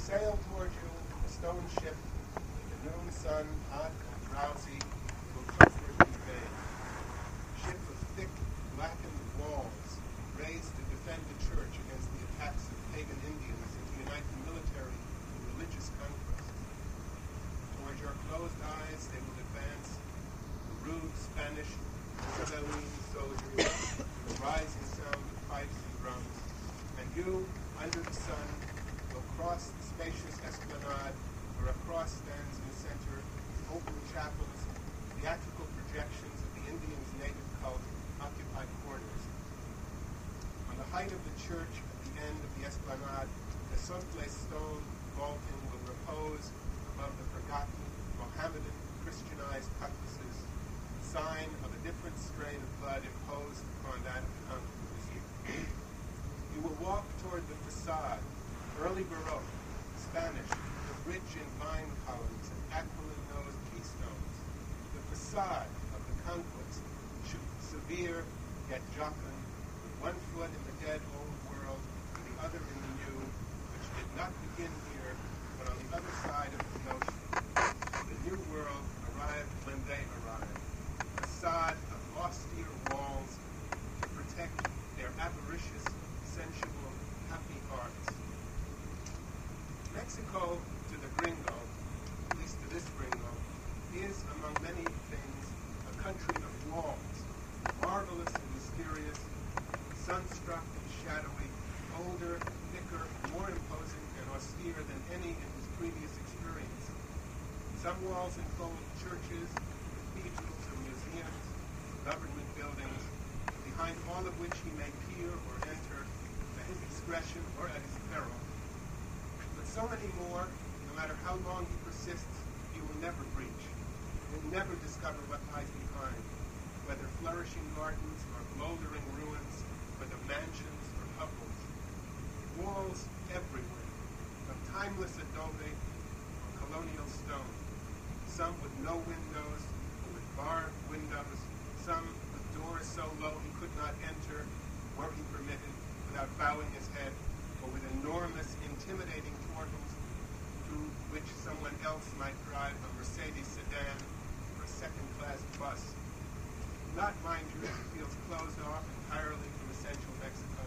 sail toward you, a stone ship, the noon sun, hot and drowsy, will comfort and bathe. Ship of thick, blackened walls, raised to defend the church against the attacks of pagan Indians and to unite the military in religious conquest. Toward your closed eyes they will advance, the rude Spanish Isabelline soldiers, with a rising sound of pipes and drums, and you, under the sun, will cross the spacious esplanade where a cross stands in the center, open chapels, theatrical projections of the Indians' native cult occupy corners. On the height of the church at the end of the esplanade, the socle stone vaulting will repose above the forgotten Mohammedan Christianized cutlasses, sign of a different strain of blood imposed upon that of the conquerors. You will walk toward the facade, early Baroque, Spanish, with rich in vine columns and aquiline-nosed keystones. The facade of the conquest, severe yet jocund, with one foot in the dead old world and the other in the new, which did not begin here, but on the other side of the ocean. The new world arrived when they arrived. A facade of austere walls to protect their avaricious, sensual, happy hearts. Mexico, to the gringo, at least to this gringo, is, among many things, a country of walls, marvelous and mysterious, sunstruck and shadowy, older, thicker, more imposing and austere than any in his previous experience. Some walls enfold churches, cathedrals, and museums, government buildings, behind all of which he may peer or enter at his discretion or at his peril. But so many more, no matter how long he persists, he will never breach. He will never discover what lies behind, whether flourishing gardens or moldering ruins, whether mansions or hovels. Walls everywhere, of timeless adobe or colonial stone, some with no windows or with barred windows, some with doors so low he could not enter, were he permitted, without bowing his head, or with enormous, intimidating portals through which someone else might drive a Mercedes sedan or a second-class bus. Not, mind you, that he feels closed off entirely from essential Mexico.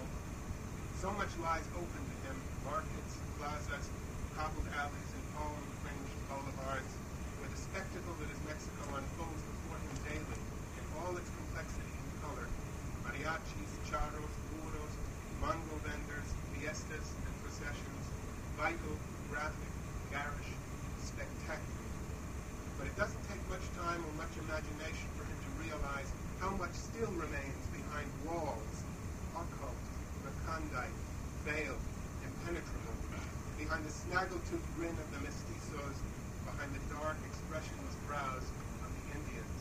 So much lies open to him, markets, plazas, cobbled alleys, and palm-fringed boulevards, where the spectacle that is Mexico unfolds before him daily in all its complexity and color. Mariachis, charros, burros, mango vendors, fiestas and processions, vital, graphic, garish, spectacular. But it doesn't take much time or much imagination for him to realize how much still remains behind walls, occult, recondite, veiled, impenetrable, behind the snaggletooth grin of the mestizos, behind the dark, expressionless brows of the Indians.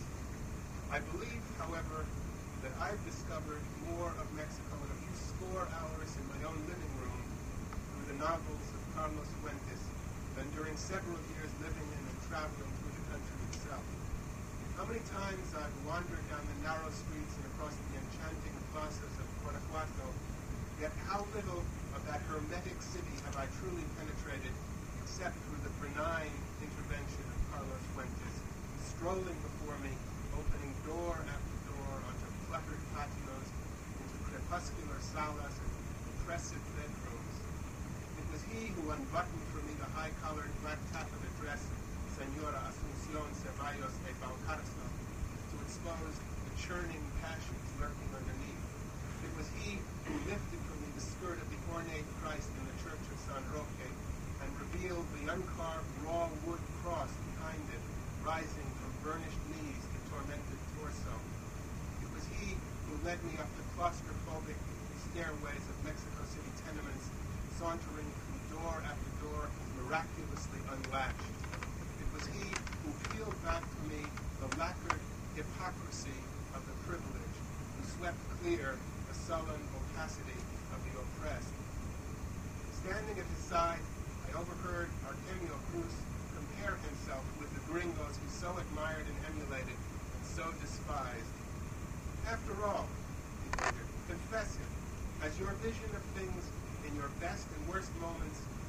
I believe, however, that I've discovered more of Mexico in a few score hours in my own living room through the novels of Carlos Fuentes than during several years living in and traveling through the country itself. How many times I've wandered down the narrow streets and across the enchanting plazas of Guanajuato, yet how little of that hermetic city have I truly penetrated except through the benign intervention of Carlos Fuentes, strolling before me, opening door after door onto cluttered patios, into crepuscular salas and oppressive bedrooms. It was he who unbuttoned for me the high-collared black taffeta dress of Senora Asuncion Ceballos de Valcarce to expose the churning passions lurking underneath. It was he who lifted from me the skirt of the ornate Christ in the Church of San Roque and revealed the uncarved raw wood cross behind it, rising from burnished knees to tormented torso. It was he who led me up the claustrophobic stairways of Mexico City tenements, sauntering from door after door, miraculously unlatched. It was he who peeled back from me the lacquered hypocrisy of the privileged, who swept clear the sullen opacity of the oppressed. Standing at his side, I overheard Artemio Cruz compare himself with the gringos he so admired and emulated and so despised. After all, he wondered, confess it, has your vision of things in your best and worst moments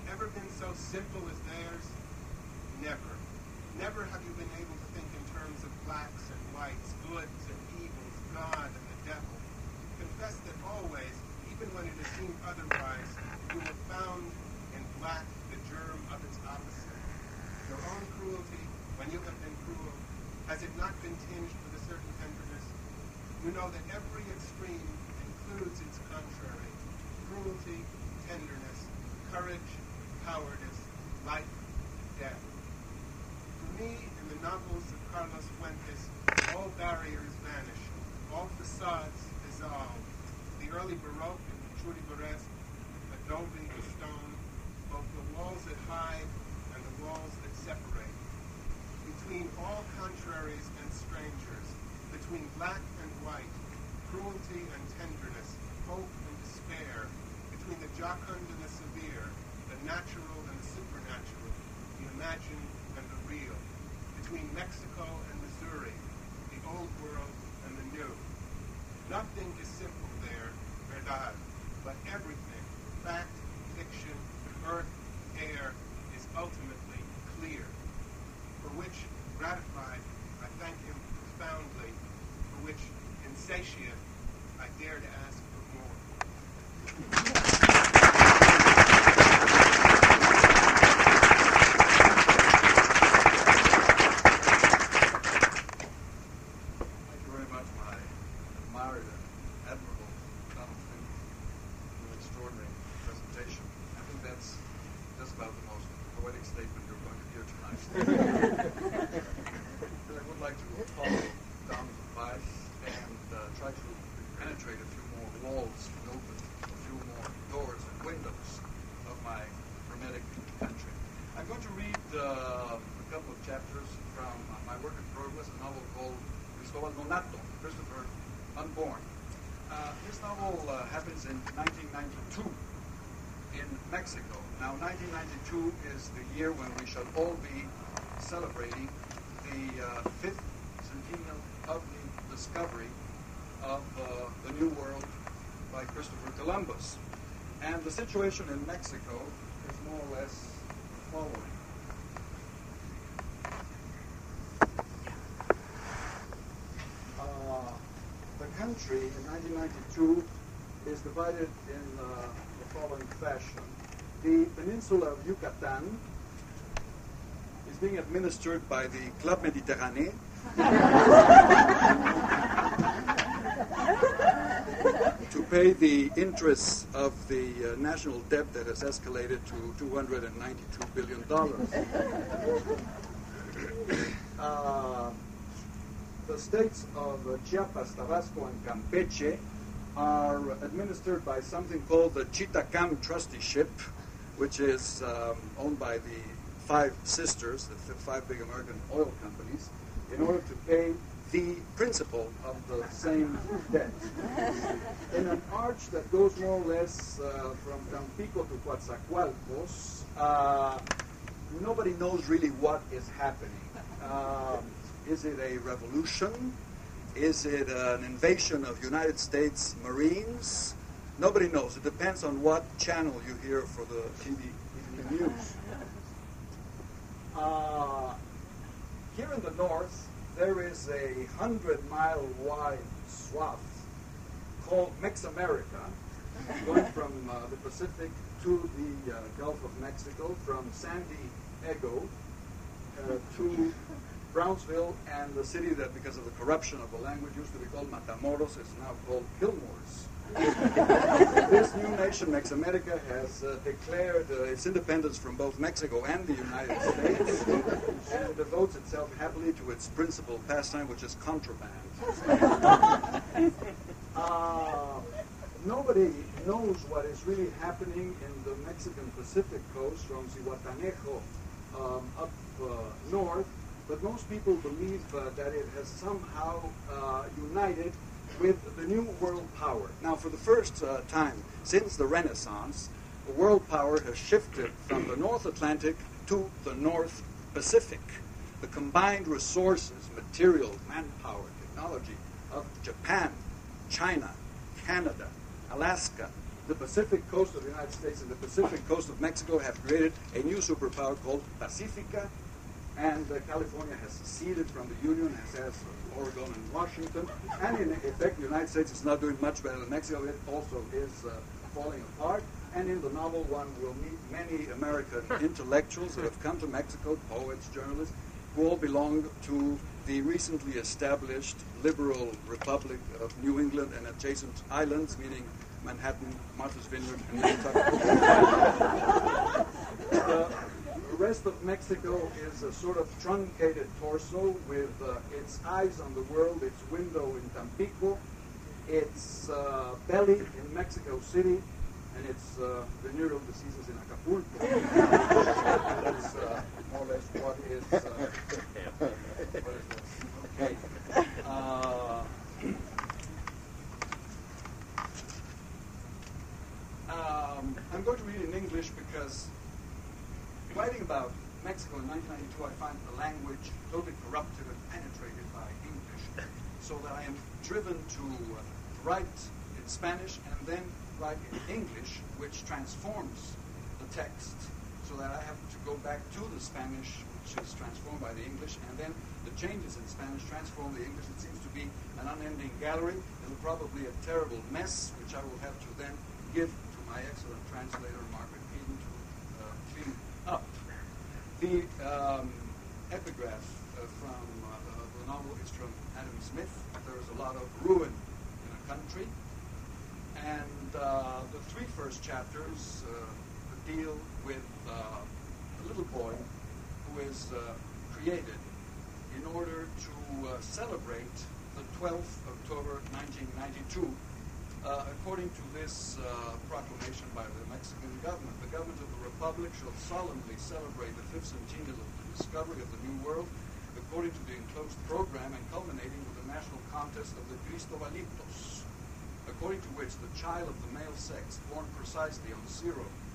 ever been so simple as theirs? Never. Never have you been able to think in terms of blacks and whites, goods and evils, God and the devil. Confess that always, even when it has seemed otherwise, you have found in black the germ of its opposite. Your own cruelty, when you have been cruel, has it not been tinged with a certain tenderness? You know that every extreme includes its contrary: cruelty, tenderness, courage, cowardice, life, death. For me, in the novels of Carlos Fuentes, all barriers vanish, all facades dissolve. The early Baroque and Churrigueresque, adobe and stone, both the walls that hide and the walls that separate. Between all contraries and strangers, between black and white, cruelty and tenderness, hope and despair, between the jocund and the severe, the natural and the supernatural, the imagined and the real, between Mexico and Missouri, the old world and the new. Nothing is simple there, verdad, but everything, fact, fiction, earth, air, is ultimately clear, for which, gratified, I thank him profoundly, for which, insatiate, I dare to ask for more. Thank you very much, my admired and admirable Donald Fink, for an extraordinary presentation. I think that's just about the most poetic statement you're going to hear tonight. But I would like to follow Don's advice and try to penetrate a few more walls and open a few more doors and windows of my hermetic country. I'm going to read a couple of chapters from my work in progress, a novel called Cristobal Nonato, Christopher Unborn. This novel happens in 1992 in Mexico. Now, 1992 is the year when we shall all be celebrating the 5th centennial of the discovery of the New World by Christopher Columbus. And the situation in Mexico is more or less the following. The country in 1992 is divided in the following fashion. The peninsula of Yucatan is being administered by the Club Méditerranée. To pay the interest of the national debt that has escalated to $292 billion. The states of Chiapas, Tabasco, and Campeche are administered by something called the Chitacam Trusteeship, which is owned by the five sisters, the five big American oil companies, in order to pay the principal of the same debt. In an arch that goes more or less from Tampico to Coatzacoalcos, nobody knows really what is happening. Is it a revolution? Is it an invasion of United States Marines? Nobody knows. It depends on what channel you hear for the TV news. Here in the north, there is a 100-mile wide swath called Mex-America, going from the Pacific to the Gulf of Mexico, from San Diego to Brownsville, and the city that, because of the corruption of the language, used to be called Matamoros, is now called Kilmores. This new nation, Mex-America, has declared its independence from both Mexico and the United States, and it devotes itself happily to its principal pastime, which is contraband. Nobody knows what is really happening in the Mexican Pacific coast from Zihuatanejo up north, but most people believe that it has somehow united with the new world power. Now, for the first time since the Renaissance, the world power has shifted from the North Atlantic to the North Pacific. The combined resources, material, manpower, technology of Japan, China, Canada, Alaska, the Pacific coast of the United States and the Pacific coast of Mexico have created a new superpower called Pacifica, and California has seceded from the Union, as has Oregon and Washington, and in effect the United States is not doing much better than Mexico. It also is falling apart, and in the novel one will meet many American intellectuals that have come to Mexico, poets, journalists, who all belong to the recently established liberal Republic of New England and adjacent islands, meaning Manhattan, Martha's Vineyard, and Nantucket. The rest of Mexico is a sort of truncated torso with its eyes on the world, its window in Tampico, its belly in Mexico City, and its venereal diseases in Acapulco. That's more or less what is this? Okay. I'm going to read in English because writing about Mexico in 1992, I find the language totally corrupted and penetrated by English, so that I am driven to write in Spanish and then write in English, which transforms the text, so that I have to go back to the Spanish, which is transformed by the English, and then the changes in Spanish transform the English. It seems to be an unending gallery, and probably a terrible mess, which I will have to then give to my excellent translator, Margaret Eden, to clean up. The epigraph from the novel is from Adam Smith. There is a lot of ruin in a country. And the three first chapters deal with a little boy who is created in order to celebrate the 12th October 1992, according to this proclamation by the Mexican government. The government of the Republic shall solemnly celebrate the 5th centennial of the discovery of the New World, according to the enclosed program and culminating with the national contest of the Cristobalitos, according to which the child of the male sex, born precisely on 00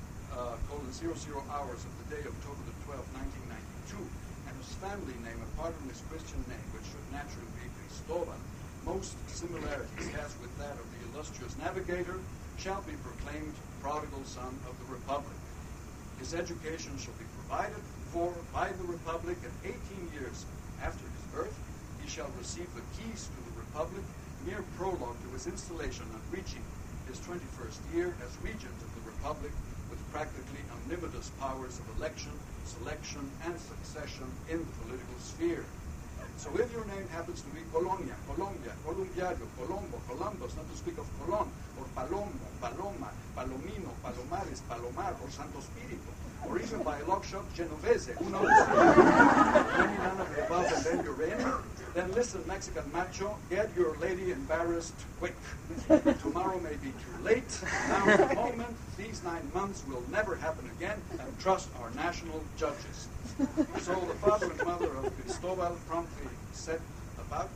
hours of the day October the 12th, 1992, and whose family name, apart from his Christian name, which should naturally be Cristobal, most similarities has with that of the illustrious navigator, shall be proclaimed prodigal son of the Republic. His education shall be provided for by the Republic, and 18 years after his birth, he shall receive the keys to the Republic, mere prologue to his installation on reaching his 21st year as regent of the Republic, with practically omnipotent powers of election, selection, and succession in the political sphere. So if your name happens to be Colonia, Colombia, Columbiario, Colombo, Columbus, not to speak of Colón, or Palomo, Paloma, Palomino, Palomares, Palomar, or Santo Spirito, or even by a lock shot, Genovese, who knows? Maybe none of the above, and then you're in. Then listen, Mexican macho, get your lady embarrassed quick. Tomorrow may be too late. Now at the moment, these 9 months will never happen again, and trust our national judges. So the father and mother of Cristobal promptly set about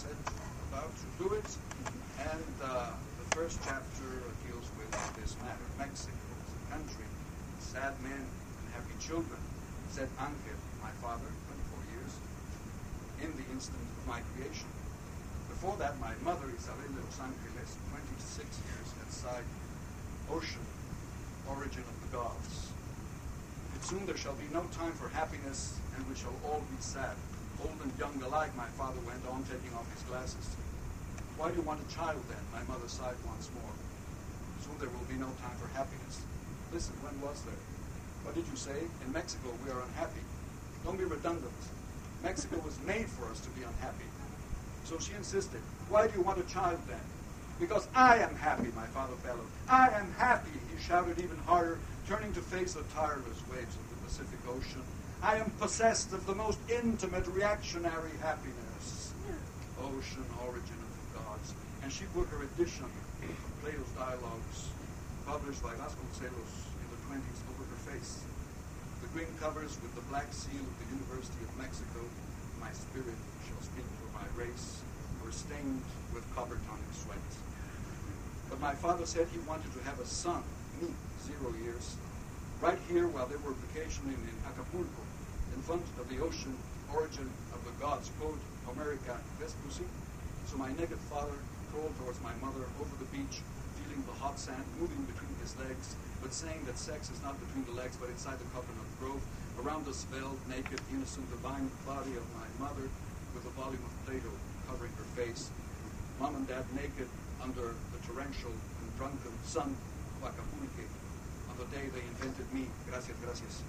to do it, and the first chapter deals with this matter. Mexico is a country, sad men and happy children, said Angel, my father, 24 years, in the instant of my creation. Before that, my mother, Isabel de Los Angeles, 26 years, had sighed, ocean, origin of the gods. And soon there shall be no time for happiness, and we shall all be sad. Old and young alike, my father went on, taking off his glasses. Why do you want a child then? My mother sighed once more. Soon there will be no time for happiness. Listen, when was there? What did you say? In Mexico we are unhappy. Don't be redundant. Mexico was made for us to be unhappy. So she insisted, why do you want a child then? Because I am happy, my father bellowed. I am happy, he shouted even harder, turning to face the tireless waves of the Pacific Ocean. I am possessed of the most intimate reactionary happiness. Ocean, origin of the gods. And she put her edition of Plato's Dialogues, published by Vasconcelos in the 20s, over her face. The green covers with the black seal of the University of Mexico, my spirit shall speak for my race, were stained with copper-tonic sweat. But my father said he wanted to have a son, me, 0 years, right here while they were vacationing in Acapulco, in front of the ocean, origin of the gods, quote, Homerica Vespucci. So my naked father crawled towards my mother over the beach, feeling in the hot sand, moving between his legs, but saying that sex is not between the legs, but inside the coconut grove. Around the svelte, naked, innocent, divine body of my mother, with a volume of Plato covering her face. Mom and Dad naked under the torrential and drunken sun of Acapulco on the day they invented me. Gracias, gracias.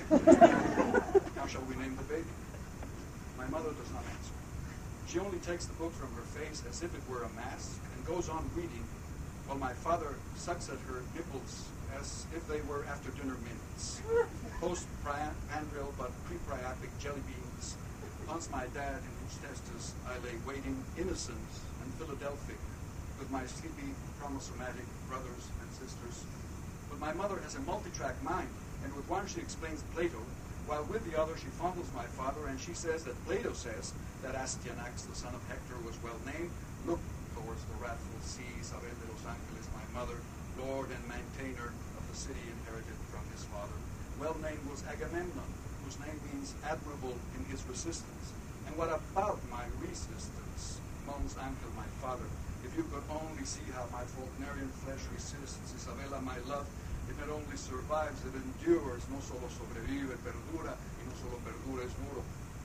How shall we name the baby? My mother does not answer. She only takes the book from her face as if it were a mask and goes on reading, while my father sucks at her nipples as if they were after-dinner minutes. Post-prandial but pre-priapic jelly beans. Once my dad, in whose testes I lay waiting, innocent and Philadelphic, with my sleepy, chromosomatic brothers and sisters. But my mother has a multi-track mind, and with one she explains Plato, while with the other she fondles my father, and she says that Plato says that Astyanax, the son of Hector, was well named. Look towards the wrathful sea, Isabel de los Angeles, my mother, lord and maintainer of the city inherited from his father. Well named was Agamemnon, whose name means admirable in his resistance. And what about my resistance, moans Angel, my father? If you could only see how my Faulknerian flesh resists, Isabella, my love, it not only survives, it endures, no solo sobrevive, perdura, y no solo perdura, es duro.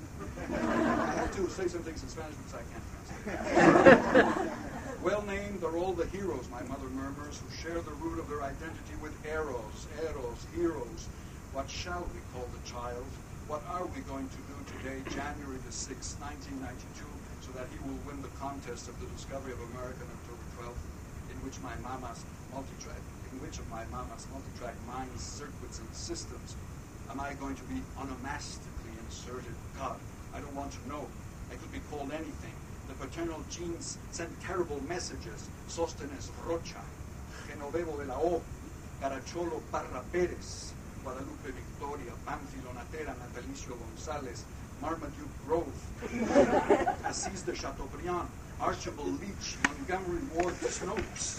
I have to say some things in Spanish because I can't translate. Well named are all the heroes, my mother murmurs, who share the root of their identity with Eros, heroes. What shall we call the child? What are we going to do today, January the 6th, 1992, so that he will win the contest of the discovery of America on October 12th, in which of my mama's multi-track minds, circuits, and systems am I going to be onomastically inserted? God, I don't want to know. I could be called anything. The paternal genes send terrible messages. Sóstenes Rocha, Genoveva de la O, Caracholo Parra Pérez, Guadalupe Victoria, Pánfilo Natera, Natalicio González, Marmaduke Grove, Assis de Chateaubriand, Archibald Leach, Montgomery Ward Snopes.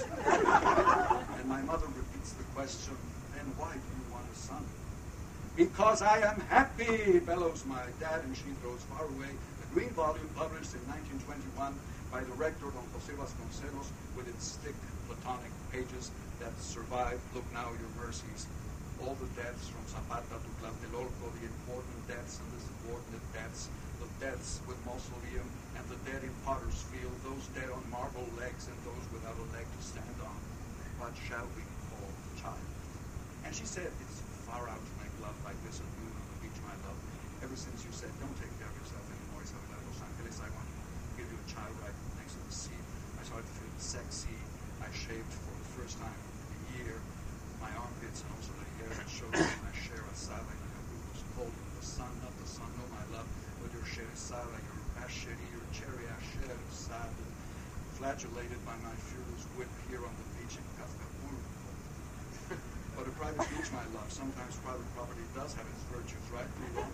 And my mother repeats the question, then why do you want a son? Because I am happy, bellows my dad, and she throws far away the green volume published in 1921 by the rector, Don José Vasconcelos, with its thick Platonic pages that survive. Look now, your mercies. All the deaths from Zapata to Tlatelolco, the important deaths and the subordinate deaths, the deaths with mausoleum and the dead in Potter's Field, those dead on marble legs and those without a leg to stand on. What shall we call the child? And she said, it's far out to make love like this at noon on the beach, my love. Ever since you said, don't take care of yourself anymore, Isabel de los Angeles, I want to give you a child right next to the sea. I started to feel sexy. I shaved for the first time in a year my armpits and also the hair that showed my Sherazada. It was cold in the sun, not the sun, no, my love, but your Sherazada, your Asheri, your cherry Sherazada, flagellated by my fearless whip here on the beach in Acapulco. But a private beach, my love, sometimes private property does have its virtues, right? We won't.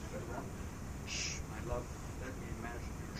Shh, my love, let me imagine your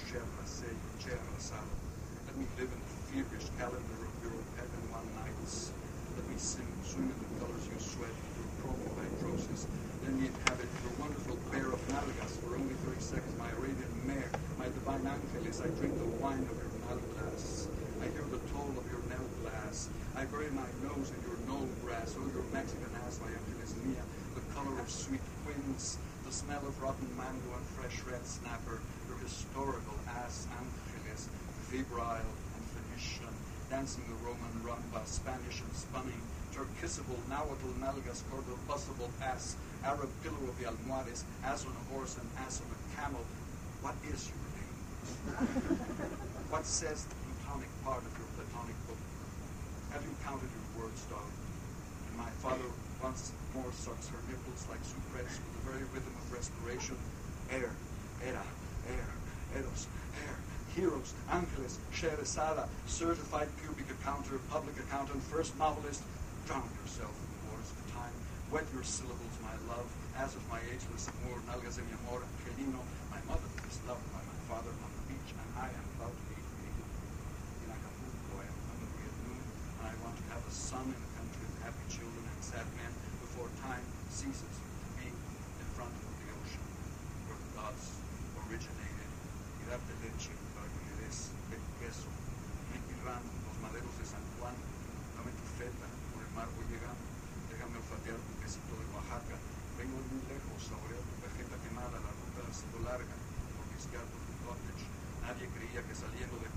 Sherazada. Let me live in the feverish calendar of your heaven-one nights. Let me swim in the colors you sweat, your prophyhydrosis. Let me inhabit your wonderful bear of nalgas for only 30 seconds, my Arabian mare, my divine angeles. I drink the wine of your nalgas. I hear the toll of your nail glass. I bury my nose in your knoll grass. Oh, your Mexican ass, my angeles mia, the color of sweet quince, the smell of rotten mango and fresh red snapper, your historical ass angeles, febrile and Phoenician, dancing the Roman rumba, Spanish and spunning, Turkissable, Nahuatl, Nalgas, Cordobussable ass, Arab pillar of the Almohades, ass on a horse and ass on a camel. What is your name? What says the Platonic part of your Platonic book? Have you counted your words, dog? And my father once more sucks her nipples like soubrets with the very rhythm of respiration. Air, era, air, eros, air. Heroes, Angeles, Sherazada, certified pubic accounter, public accountant, first novelist. Drown yourself in the waters of time. Wet your syllables, my love, as of my ageless amor, nalgas de mi amor, Angelino. My mother is loved by my father on the beach, and I am about to be created. In Acapulco, I am hungry at noon, and I want to have a son in a country of happy children and sad men before time ceases to be in front of the ocean, where the gods originated. Irap de leche. De queso, Miquilran, los maderos de San Juan, dame tu fe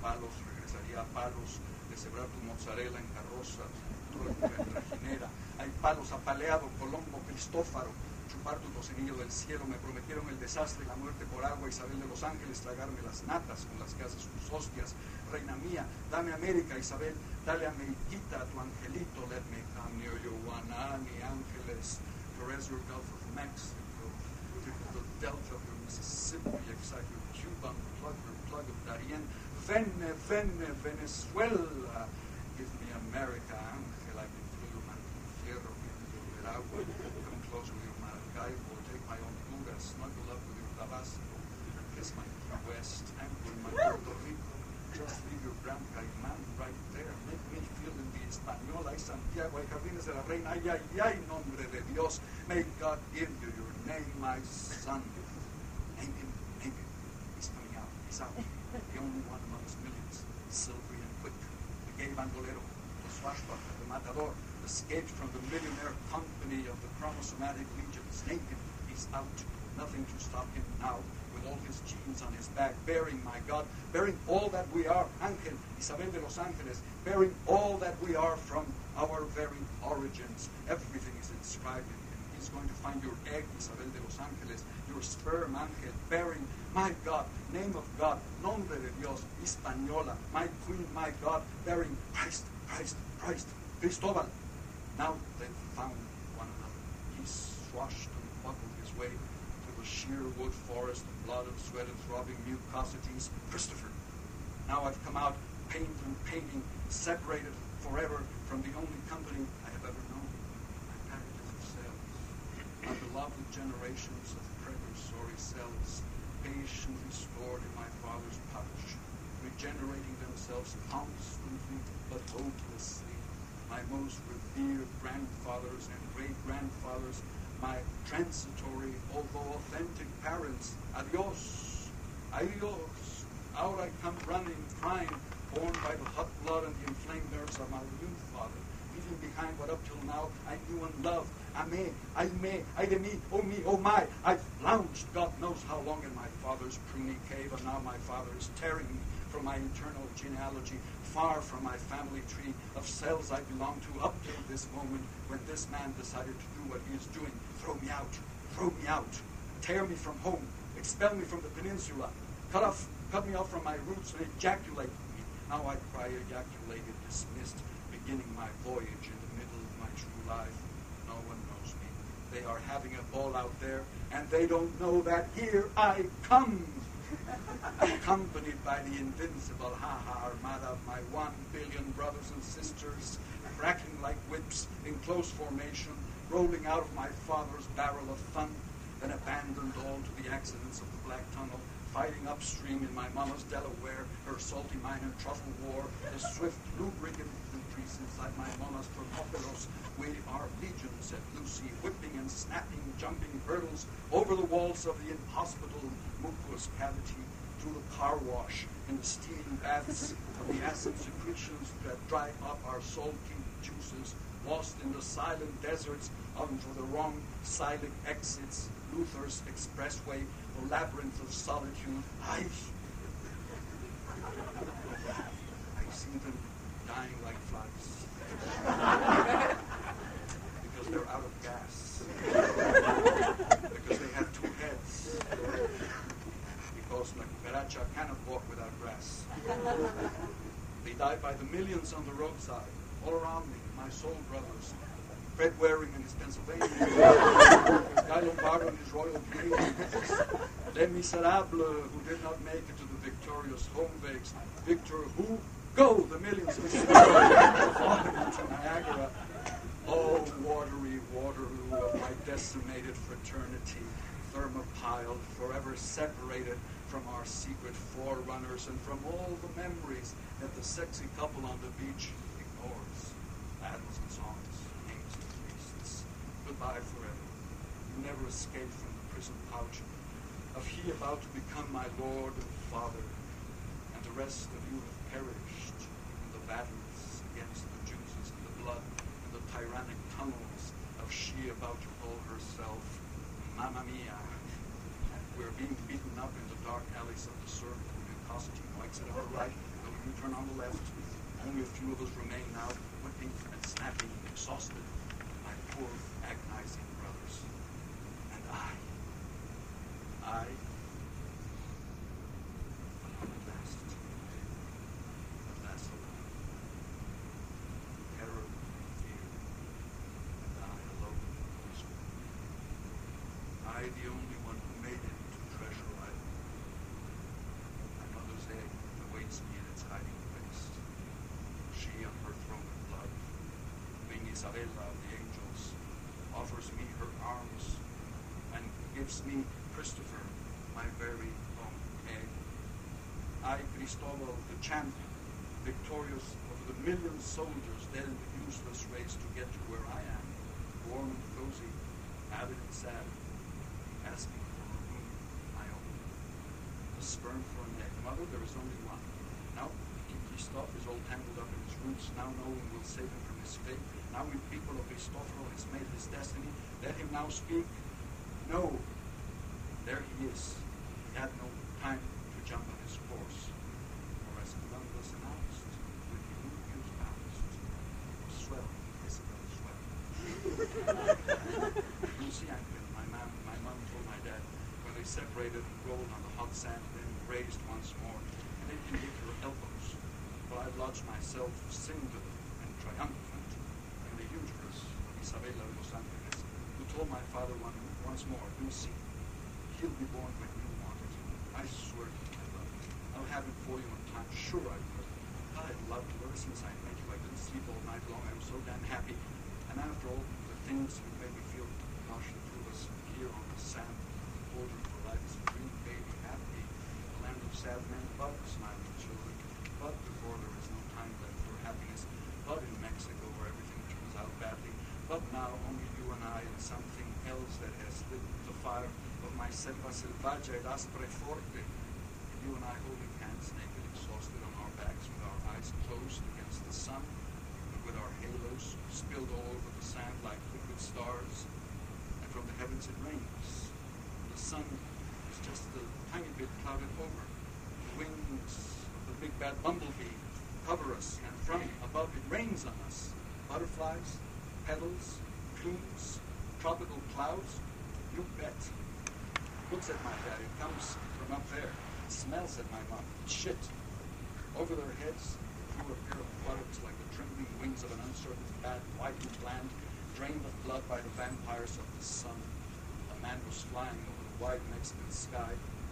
palos, regresaría a palos, de sembrar tu mozzarella en carroza, tu trajinera. Hay palos apaleado, Colombo, Cristófaro, chupar tu tocinillo del cielo. Me prometieron el desastre y la muerte por agua, Isabel de los Ángeles, tragarme las natas con las que haces tus hostias. Reina mía, dame América, Isabel, dale Ameriquita a tu angelito. Let me come near your Guanani, Ángeles, caress your Gulf of Mexico, tickle the delta of your Mississippi, excite your Cuban, plug of Darien. Venezuela, give me America, Ángel, I can feel your Manfierro, Veragua, come closer with your Maracaibo, take my Honduras, snuggle up with your Tabasco, kiss my West, anchor in my Puerto Rico, just leave your Gran Caimán right there, make me feel in the Española, ay Santiago, ay Jardines de la Reina, ay, ay, ay, nombre de Dios, may God give you your name, my son. Name him, he's coming out, he's out, the only one amongst millions, silvery and quick, the gay bandolero, the swashbuckler, the matador, escaped from the millionaire company of the chromosomatic legions. Name him, he's out, nothing to stop him now, with all his genes on his back, bearing, my God, bearing all that we are, Ángel, Isabel de los Ángeles, bearing all that we are from our very origins. Everything is inscribed in him. He's going to find your egg, Isabel de los Ángeles, your sperm, Ángel, bearing, my God, name of God, nombre de Dios, Hispaniola, my queen, my God, bearing Christ, Cristobal. Now they've found one another. He swashed and buckled his way through the sheer wood forest of blood and sweat and throbbing mucosities. Christopher. Now I've come out, pained and painting, separated forever from the only company I have ever known. My packages of cells, my beloved generations of precursory cells, patiently stored in my father's pouch, regenerating themselves constantly but hopelessly. My most revered grandfathers and great-grandfathers, my transitory, although authentic parents. Adios, adios. Out I come running, crying, born by the hot blood and the inflamed nerves of my new father, leaving behind what up till now I knew and loved. Amé, ay de mí, oh my. I've lounged God knows how long in my father's pruny cave, and now my father is tearing me from my eternal genealogy, far from my family tree of cells I belong to, up till this moment when this man decided to do what he is doing. Throw me out, tear me from home, expel me from the peninsula, cut me off from my roots and ejaculate me. Now I cry ejaculated, dismissed, beginning my voyage in the middle of my true life. No one knows me. They are having a ball out there, and they don't know that here I come, accompanied by the invincible armada of my 1 billion brothers and sisters, cracking like whips in close formation, rolling out of my father's barrel of fun, then abandoned all to the accidents of the Black Tunnel, fighting upstream in my mama's Delaware, her salty mine and truffle war, the swift lubricant increase inside my mama's Thermopilos. We are legion, said Lucy, whipping and snapping, jumping hurdles over the walls of the inhospitable mucous cavity, through the car wash, in the steaming baths of the acid secretions that dry up our salty juices, lost in the silent deserts onto the wrong silent exits, Luther's expressway, the labyrinth of solitude. I see them dying like flies because they're out of gas, because they have 2 heads, because La Cucaracha cannot walk without grass. They die by the millions on the roadside, all around me, my soul brothers, Fred Waring and his Pennsylvania, Guy Lombardo and his Royal Canadians, Les Miserables who did not make it to the victorious home base, Victor Hugo, the millions of falling into Niagara. Oh, watery Waterloo of my decimated fraternity, thermopiled, forever separated from our secret forerunners and from all the memories that the sexy couple on the beach ignores. Battles and songs, names and feasts. Goodbye forever. You never escaped from the prison pouch of he about to become my Lord and Father, and the rest of you have perished in the battles against the juices and the blood and the tyrannic tunnels of she about to call herself Mamma Mia. We're being beaten up in the dark alleys of the circle. Costing likes it all right. When we turn on the left, only a few of us remain now, whipping and snapping, exhausted, my poor agonizing brothers. And I, at last alone. Terror, fear, and I alone was gone. I, the only one who made it to Treasure Island. My mother's egg awaits me in its hiding place. She on her throne of blood, Queen Isabella of the angels, offers me her arms and gives me Christopher, my very own egg. I, Cristobal, the champion, victorious over the million soldiers dead in the useless race to get to where I am, warm and cozy, avid and sad, asking for a room my own. A sperm for an egg. Mother, there is only one. Now, Christoph is all tangled up in his roots. Now no one will save him from his fate. Now we people of Cristoforo has made his destiny. Let him now speak. No. There he is. He had no time to jump on his horse. Or as Columbus announced, when he moved his ballast, swell, Isabel, swell. You see, Uncle, my mom told my dad when they separated and rolled on the hot sand, then raised once more, and they didn't hit her elbows. But I lodged myself singular and triumphant in the uterus of Isabella de los Angeles, who told my father once more, you see, he'll be born when you want it. I swear to you, I love you. I'll have him for you in time. Sure I will. I loved you ever since I met you. I didn't sleep all night long. I'm so damn happy. And after all the things that made me feel, gosh, the two of us here on the sand, holding for life as a dream baby, happy, a land of sad men, but smiling children. But before there is no time left for happiness. But in Mexico where everything turns out badly. But now only you and I and something else that has lit the fire of my selva selvaggia ed aspre forte. You and I holding hands, naked, exhausted on our backs, with our eyes closed against the sun, but with our halos spilled all over the sand like liquid stars. And from the heavens it rains. The sun is just a tiny bit clouded over. The wings of the big bad bumblebee cover us, and from above it rains on us. Butterflies, petals, plumes, tropical clouds. You bet. Looks at my dad. It comes from up there. It smells at my mom. Shit. Over their heads, through a pair of buttocks like the trembling wings of an uncertain bat, whitened land, drained of blood by the vampires of the sun. A man was flying over the wide Mexican sky,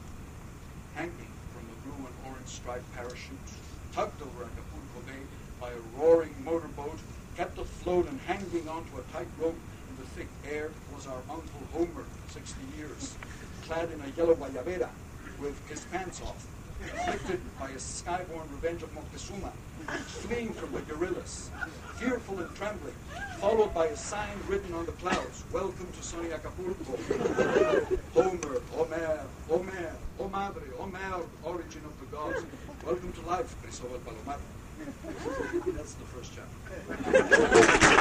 hanging from the blue and orange striped parachute, tugged over Acapulco Bay by a roaring motorboat, kept afloat and hanging onto a tight rope in the thick air was our Uncle Homer, 60 years, clad in a yellow guayabera, with his pants off, afflicted by a skyborn revenge of Moctezuma, fleeing from the guerrillas, fearful and trembling, followed by a sign written on the clouds, "Welcome to sunny Acapulco." Homer, Homer, Homer, O Madre, Homer, origin of the gods. Welcome to life, Cristobal Palomar. That's the first chapter.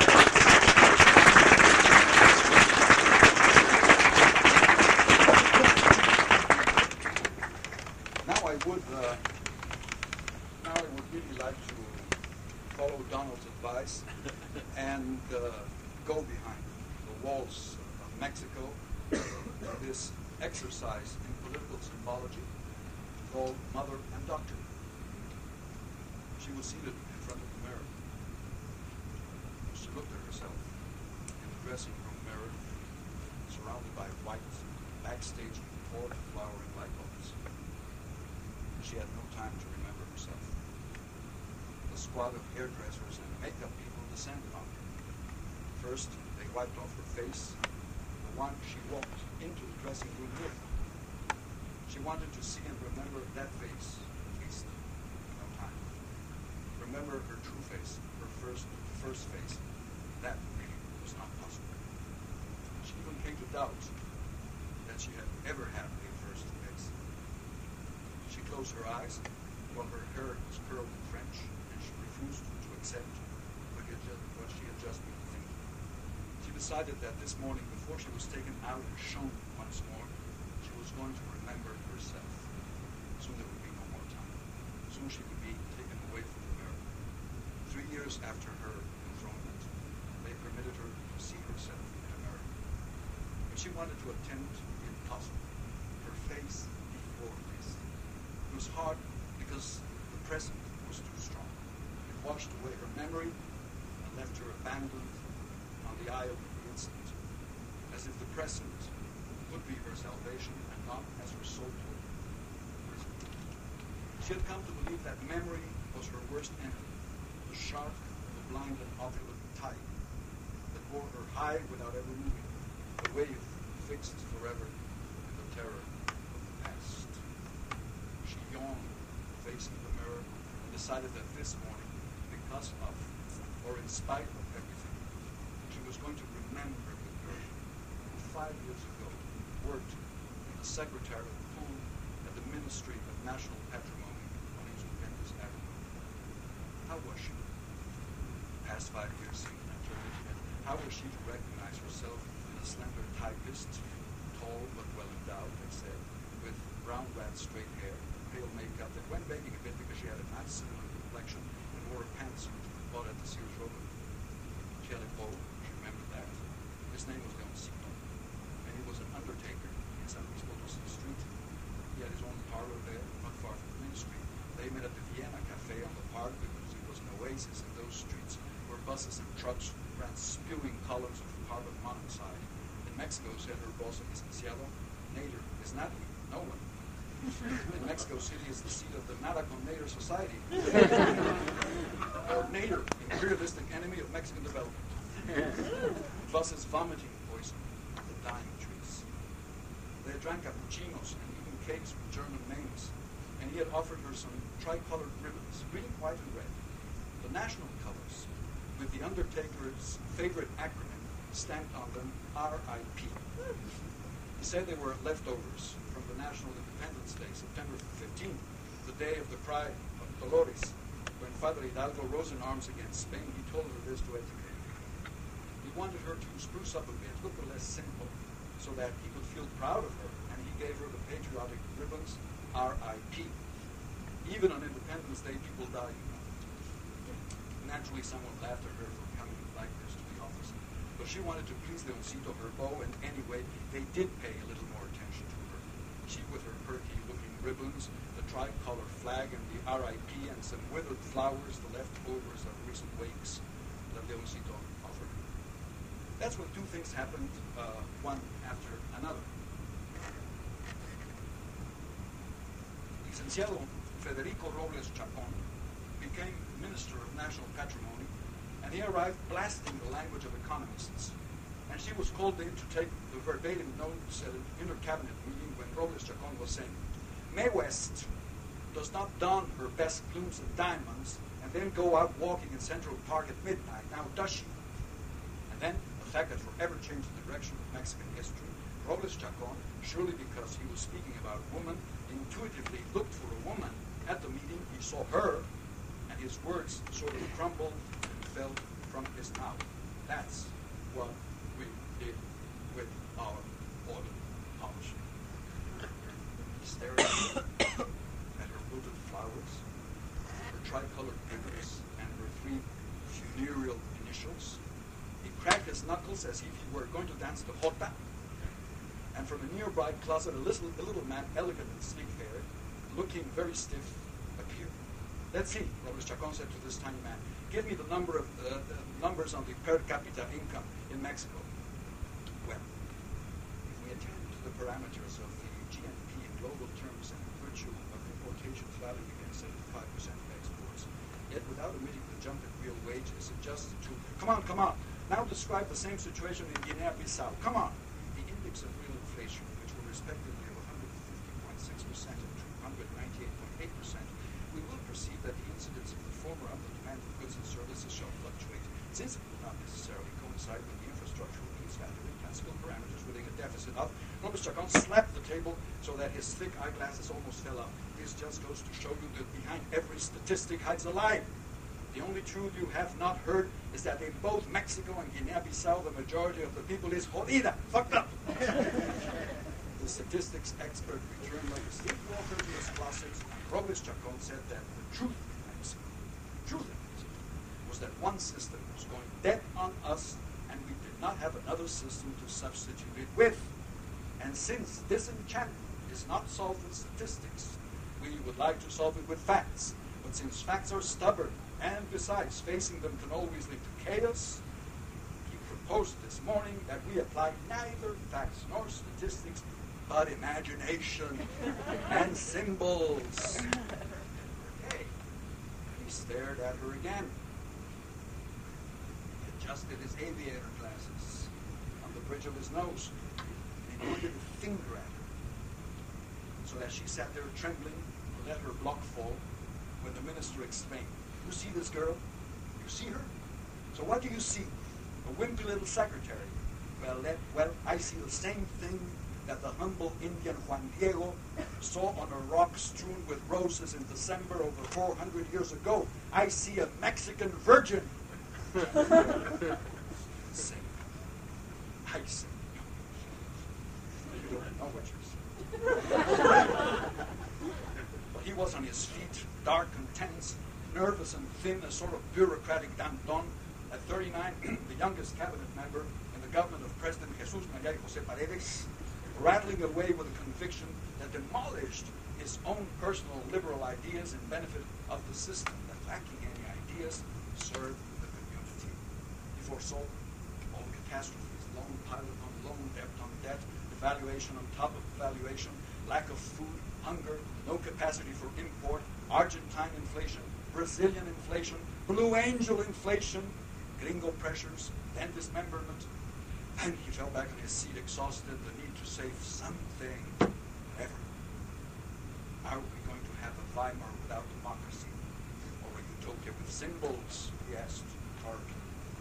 Now I would really like to follow Donald's advice and go behind the walls of Mexico, this exercise in political symbology called Mother and Doctor. She was seated in front of the mirror. She looked at herself in the dressing room mirror, surrounded by white, backstage court flowering light bulbs. She had no time to remember herself. The squad of hairdressers and makeup people descended on her. First, they wiped off her face, the one she walked into the dressing room with. She wanted to see and remember that face, at least. No time. Remember her true face, her first face. That really was not possible. She even came to doubt that she had ever had a first face. She closed her eyes while her hair was curled in French, and she refused to accept what she had just been thinking. She decided that this morning, before she was taken out and shown once more, she was going to remember herself. Soon there would be no more time. Soon she would be years after her enthronement, they permitted her to see herself in a mirror. But she wanted to attempt the impossible, her face before this. It was hard because the present was too strong. It washed away her memory and left her abandoned on the isle of the instant, as if the present would be her salvation and not, as her soul told her, prison. She had come to believe that memory was her worst enemy, the sharp, the blind and opulent tide that bore her high without ever moving, a wave fixed forever in the terror of the past. She yawned, facing the mirror, and decided that this morning, because of, or in spite of everything, she was going to remember the girl who 5 years ago worked in the secretarial pool at the Ministry of National Patrimony on Independence Avenue. How was she? Past 5 years seemed an eternity. How was she to recognize herself in a slender typist, tall but well endowed, they said, with brown rat straight hair, pale makeup that went begging a bit because she had a nice cinnamon complexion and wore a pantsuit bought at the Sears Roebuck. She had a beau, she remembered that. His name was Leoncito, and he was an undertaker in San Luis Potosí Street. He had his own parlor there, not far from the ministry. They met at the Vienna Cafe on the park because it was an oasis in those streets where buses and trucks ran spewing columns of carbon monoxide. In Mexico, said her boss at Licenciado, Nader is not he, no one. In Mexico City is the seat of the Nada con Nader Society. Or Nader, imperialistic enemy of Mexican development. Buses vomiting poison on the dying trees. They had drank cappuccinos and eaten cakes with German names, and he had offered her some tricolored ribbons, green, white, and red, the national colors, with the undertaker's favorite acronym stamped on them, RIP. He said they were leftovers from the National Independence Day, September 15th, the day of the Pride of Dolores, when Father Hidalgo rose in arms against Spain. He told her this to educate her. He wanted her to spruce up a bit, look a less simple, so that he could feel proud of her, and he gave her the patriotic ribbons, RIP. Even on Independence Day, people die, you know. Naturally, someone laughed at her for coming like this to the office. But she wanted to please Leoncito, her beau, and anyway, they did pay a little more attention to her. She with her perky-looking ribbons, the tricolor flag, and the RIP, and some withered flowers, the leftovers of recent wakes that Leoncito offered her. That's when two things happened, one after another. Licenciado Federico Robles Chacon became Minister of National Patrimony, and he arrived blasting the language of economists. And she was called in to take the verbatim notes at an inter-cabinet meeting when Robles Chacon was saying, Mae West does not don her best plumes and diamonds and then go out walking in Central Park at midnight, now does she? And then, the fact that forever changed the direction of Mexican history, Robles Chacon, surely because he was speaking about a woman, intuitively looked for a woman. At the meeting, he saw her, and his words sort of crumbled and fell from his mouth. That's what we did with our oil policy. He stared at her wilted flowers, her tricolored ribbons, and her three funereal initials. He cracked his knuckles as if he were going to dance the jota. And from a nearby closet, a little man, elegant and sleek-haired, looking very stiff, appeared. Let's see, Robles Chacon said to this tiny man, give me the numbers on the per capita income in Mexico. Well, if we attend to the parameters of the GNP in global terms and in virtue of importations valued against 75% of exports, yet without omitting the jump in real wages, adjusted to, come on, now describe the same situation in Guinea-Bissau. Come on. The index of real inflation, which were respectively of 150.6% and 298.8%, we will perceive that the incidence of the former on the demand of goods and services shall fluctuate, since it will not necessarily coincide with the infrastructural needs value and classical parameters within a deficit of. Robles Chacon slapped the table so that his thick eyeglasses almost fell out. This just goes to show you that behind every statistic hides a lie. The only truth you have not heard is that in both Mexico and Guinea-Bissau, the majority of the people is jodida, fucked up. The statistics expert returned like a sleepwalker to his closets, and Robles Chacon said that the truth in Mexico was that one system was going dead on us, and we did not have another system to substitute it with. And since disenchantment is not solved with statistics, we would like to solve it with facts. But since facts are stubborn, and besides, facing them can always lead to chaos, he proposed this morning that we apply neither facts nor statistics, but imagination and symbols. Hey, he stared at her again. He adjusted his aviator glasses on the bridge of his nose, and he pointed a finger at her, so that she sat there trembling to let her block fall when the minister explained, "You see this girl? You see her? So what do you see? A wimpy little secretary. Well, I see the same thing that the humble Indian Juan Diego saw on a rock strewn with roses in December over 400 years ago. I see a Mexican virgin." Sing. I sing. You don't know what you're saying. Well, he was on his feet, dark and tense, nervous and thin, a sort of bureaucratic Danton. At 39, the youngest cabinet member in the government of President Jesus María y José Paredes, rattling away with a conviction that demolished his own personal liberal ideas in benefit of the system that, lacking any ideas, served the community. He foresaw all catastrophes, loan pile upon loan, debt on debt, devaluation on top of devaluation, lack of food, hunger, no capacity for import, Argentine inflation, Brazilian inflation, Blue Angel inflation, gringo pressures, then dismemberment. And he fell back on his seat, exhausted, the need to save something. Ever. Are we going to have a Weimar without democracy? Or a utopia with symbols? He asked hardly.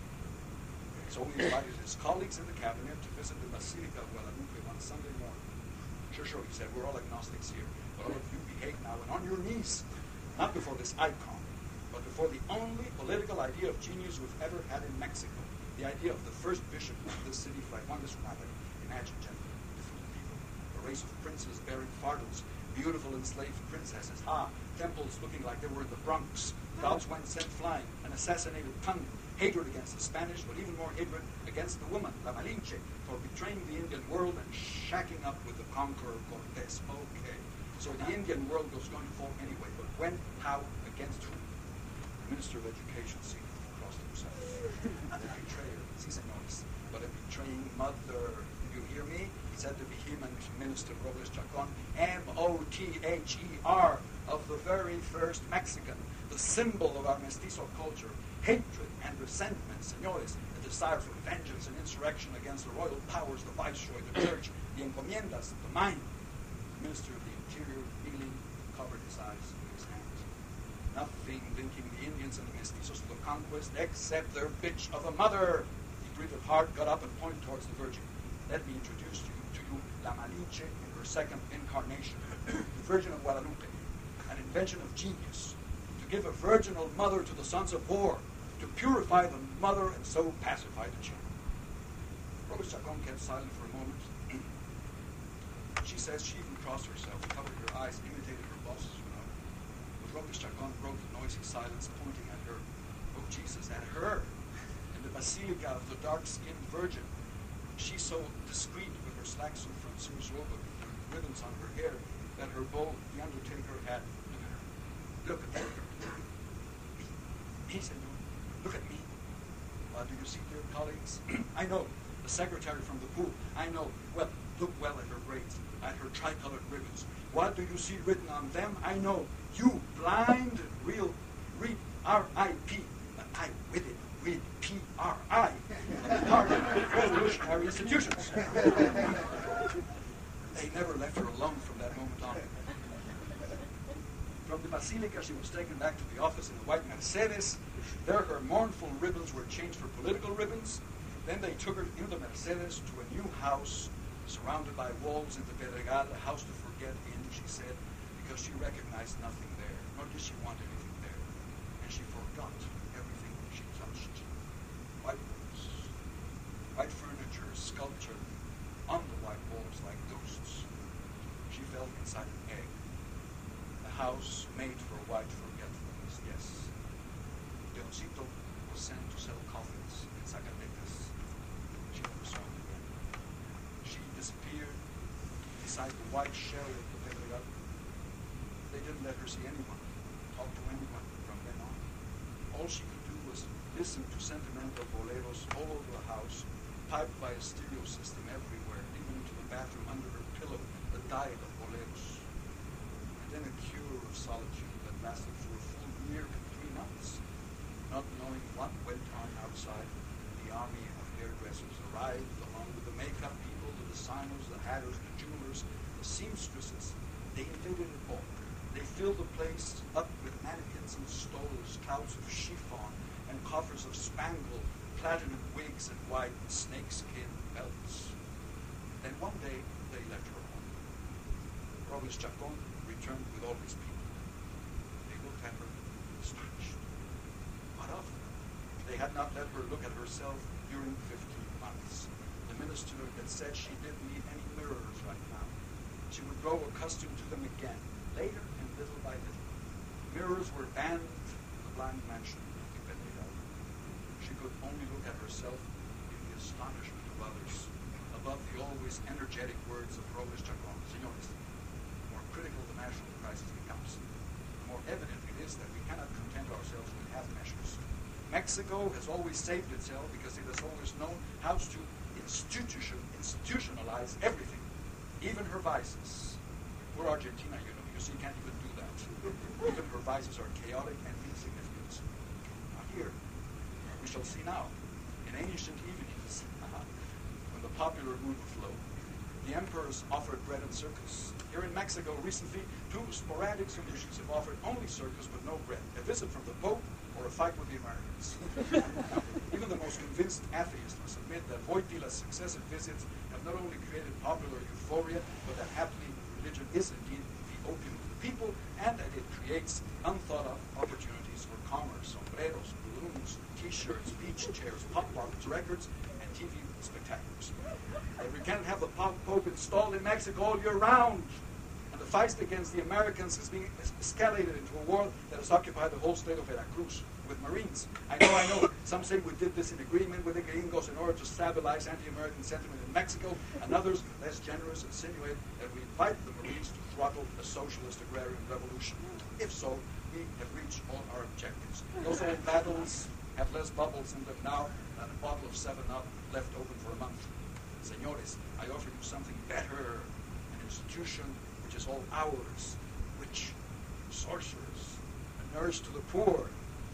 So he invited his colleagues in the cabinet to visit the Basilica of Guadalupe one Sunday morning. Sure, he said, we're all agnostics here. But all of you behave now and on your knees. Not before this icon, but before the only political idea of genius we've ever had in Mexico. The idea of the first bishop of this city, Fray Juan de Zunárraga. Imagine, gentlemen, different people. A race of princes bearing fardos, beautiful enslaved princesses. Temples looking like they were in the Bronx. Gods went sent flying, an assassinated tongue, hatred against the Spanish, but even more hatred against the woman, La Malinche, for betraying the Indian world and shacking up with the conqueror Cortés. Okay, so the Indian world was going to fall anyway, but when, how, against whom? The Minister of Education seemed to have crossed himself. The betrayer, si señores, but a betraying mother. You hear me? He said the vehement Minister Robles Chacon, M-O-T-H-E-R, of the very first Mexican, the symbol of our mestizo culture, hatred and resentment, señores, a desire for vengeance and insurrection against the royal powers, the viceroy, the church, the encomiendas, the mine. The Minister of the Interior, kneeling, covered his eyes with his hands. Nothing linking the Indians and the mestizos to the conquest except their bitch of a mother. He breathed hard, got up, and pointed towards the Virgin. Let me introduce to you La Malinche in her second incarnation, the Virgin of Guadalupe, an invention of genius, to give a virginal mother to the sons of war, to purify the mother and so pacify the children. Robles Chacon kept silent for a moment. She says she even crossed herself, covered her eyes, imitated her boss's mouth. But Robles Chacon broke the noisy silence, pointing at her. Oh, Jesus, at her! In the Basilica of the dark-skinned Virgin. She's so discreet with her slacks and francines robe, with ribbons on her hair, that her bow, the Undertaker, had. Look at her. He said, look at me. Do you see, dear colleagues? I know, the secretary from the pool. I know. Well, look well at her braids, at her tricolored ribbons. What do you see written on them? I know. You, blind, real, read R.I.P. But I with it, read P.R.I. Part of revolutionary institutions. They never left her alone from that moment on. From the Basilica, she was taken back to the office in a white Mercedes. There, her mournful ribbons were changed for political ribbons. Then they took her in the Mercedes to a new house, surrounded by walls in the Pedregal, a house to forget in, she said, because she recognized nothing there, nor did she want anything there. And she forgot everything she touched. White walls, white furniture, sculpture, on the white walls like ghosts. She felt inside an egg. House made for white forgetfulness, yes. Leoncito was sent to white shell of the Pedregal. They didn't let her see anyone, talk to anyone from then on. All she could do was listen to sentimental boleros all over the house, piped by a stereo system everywhere, even into the bathroom under her pillow, the diet of boleros. And then a cure of solitude that lasted for a full year and 3 months. Not knowing what went on outside, the army of hairdressers arrived along with the makeup people, the designers, the hatters, the jewelers, the seamstresses. They invaded it all. They filled the place up with mannequins and stoles, clouds of chiffon, and coffers of spangle, platinum wigs, and white snakeskin belts. Then one day, they left her home. Robles Chacon returned with all his people. They looked at her, astonished. What of her? They had not let her look at herself during 15 months. The minister had said she didn't need any mirrors right now. She would grow accustomed to them again, later and little by little. Mirrors were banned in the blind mansion of the Pedregal. She could only look at herself in the astonishment of others, above the always energetic words of Robles Chacon. Señores, the more critical the national crisis becomes, the more evident it is that we cannot content ourselves with half measures. Mexico has always saved itself because it has always known how to institutionalize everything, even her vices. We're Argentina, you see, can't even do that. Even her vices are chaotic and insignificant. Now here, we shall see now, in ancient evenings, when the popular mood flowed, the emperors offered bread and circus. Here in Mexico, recently, 2 sporadic solutions have offered only circus but no bread. A visit from the Pope or a fight with the Americans. Even the most convinced atheist must admit that Wojtyla's successive visits have not only created popular euphoria, but that happily religion is indeed the opium of the people, and that it creates unthought-of opportunities for commerce, sombreros, balloons, t-shirts, beach chairs, pop bottles, records, and TV spectaculars. And we can't have the Pope installed in Mexico all year round. And the fight against the Americans is being escalated into a war that has occupied the whole state of Veracruz with Marines. I know. Some say we did this in agreement with the gringos in order to stabilize anti-American sentiment in Mexico, and others, less generous, insinuate that we invite the Marines to throttle a socialist agrarian revolution. If so, we have reached all our objectives. Those old battles have less bubbles in them now than a bottle of 7-Up left open for a month. Señores, I offer you something better, an institution which is all ours, which sorcerers, a nurse to the poor.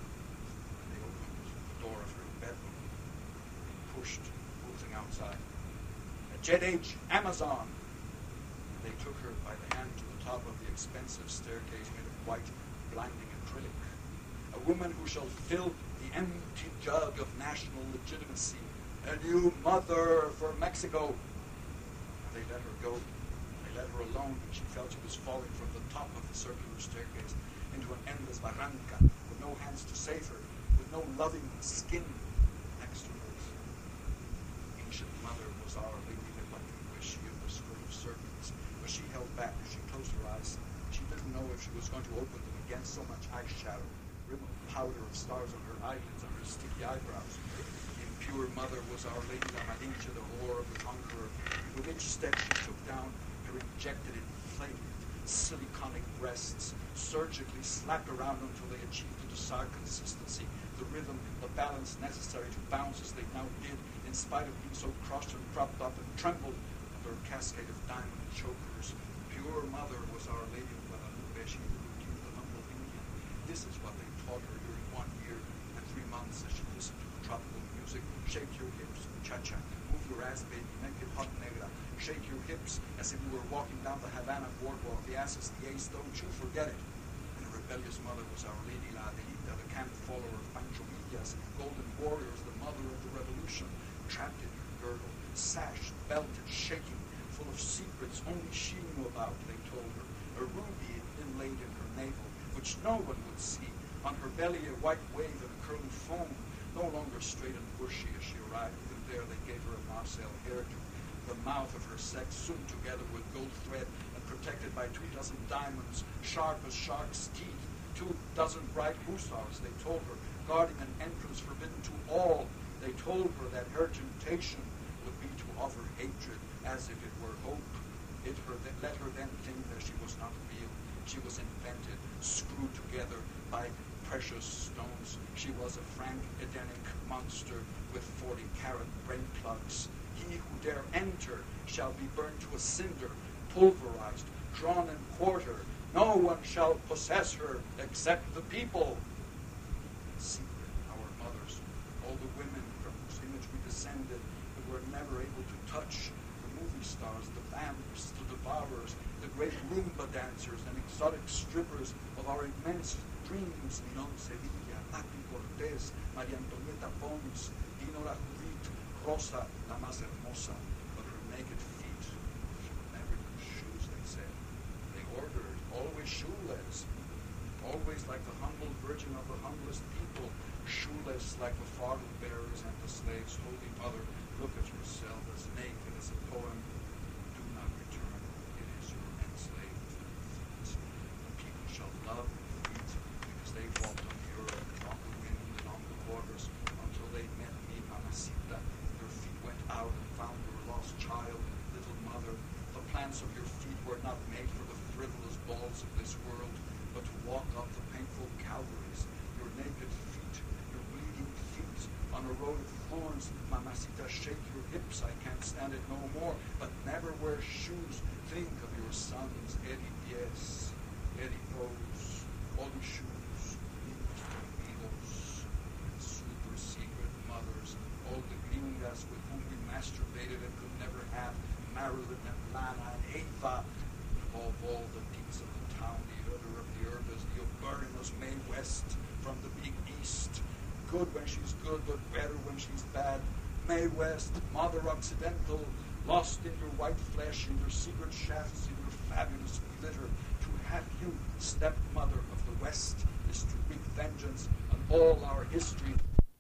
And they opened the door of her bedroom, pushed, moving outside. A jet age Amazon. And they took her by the hand to the top of the expensive staircase made of white, blinding acrylic. A woman who shall fill the empty jug of national legitimacy. A new mother for Mexico. And they let her go. They let her alone, and she felt she was falling from the top of the circular staircase into an endless barranca, with no hands to save her, with no loving skin next to her. Ancient mother was Our Lady that like to wish you the school of serpents, but she held back as she closed her eyes. She didn't know if she was going to open them again, so much eyeshadow, rim of powder of stars on her eyelids, on her sticky eyebrows. Pure mother was Our Lady La Malinche, the whore of the conqueror. With each step she took down, her injected, inflated, siliconic breasts, surgically slapped around until they achieved the desired consistency, the rhythm, the balance necessary to bounce as they now did, in spite of being so crushed and propped up and trembled under a cascade of diamond chokers. Pure mother was Our Lady of Guadalupe. She knew the humble Indian. This is what they taught her during 1 year and 3 months as she listened to the tropical music. Shake your hips, cha-cha, move your ass, baby, make it hot negra. Shake your hips as if you were walking down the Havana boardwalk. The ass is the ace, don't you forget it. And a rebellious mother was Our Lady La Adelita, the camp follower of Pancho Villa's golden warriors, the mother of the revolution, trapped in her girdle, sashed, belted, shaking, full of secrets only she knew about, they told her. A ruby inlaid in her navel, which no one would see. On her belly a white wave of curling foam, no longer straight and bushy as she arrived. Even there they gave her a Marcel hairdo. The mouth of her sex sewn together with gold thread and protected by 24 diamonds, sharp as shark's teeth. 24 bright hussars, they told her, guarding an entrance forbidden to all. They told her that her temptation would be to offer hatred as if it were hope. Let her then think that she was not real. She was invented, screwed together by precious stones. She was a frank Edenic monster with 40-carat brain plugs. He who dare enter shall be burned to a cinder, pulverized, drawn and quartered. No one shall possess her except the people. In secret, our mothers, all the women from whose image we descended, who were never able to touch the movie stars, the vamps, the devourers, the great Roomba dancers and exotic strippers of our immense dreams, Non Sevilla, Papi Cortés, María Antonieta Pons, Dinora Judith, Rosa, la más hermosa, but her naked feet should never use shoes, they said. They ordered, always shoeless, always like the humble virgin of the humblest people, shoeless like the fardel bearers and the slaves. Holy Mother, look at yourself as naked as a poem. Do not return. It is your enslaved feet. The people shall love your feet because they walked on the earth, on the wind, and on the waters until they met me, Mamacita. Your feet went out and found your lost child, little mother. The plants of your feet were not made for the frivolous balls of this world, but to walk up the painful Calvaries. Your naked feet, your bleeding feet, on a road of thorns. Mamacita, shake your hips, I can't stand it no more, but never wear shoes. Think of your sons, Eddie Pies, Eddie Pose, Oli Shoes, Nidos, super secret mothers, all the gringas with whom we masturbated and could never have, Marilyn and Lana and Ava, above all the deeds of the town, the odor of the herbs, the Oberynus Mae West from the big east. Good when she's good, but better when she's bad. Mae West, Mother Occidental, lost in your white flesh, in your secret shafts, in your fabulous glitter. To have you, stepmother of the West, is to wreak vengeance on all our history.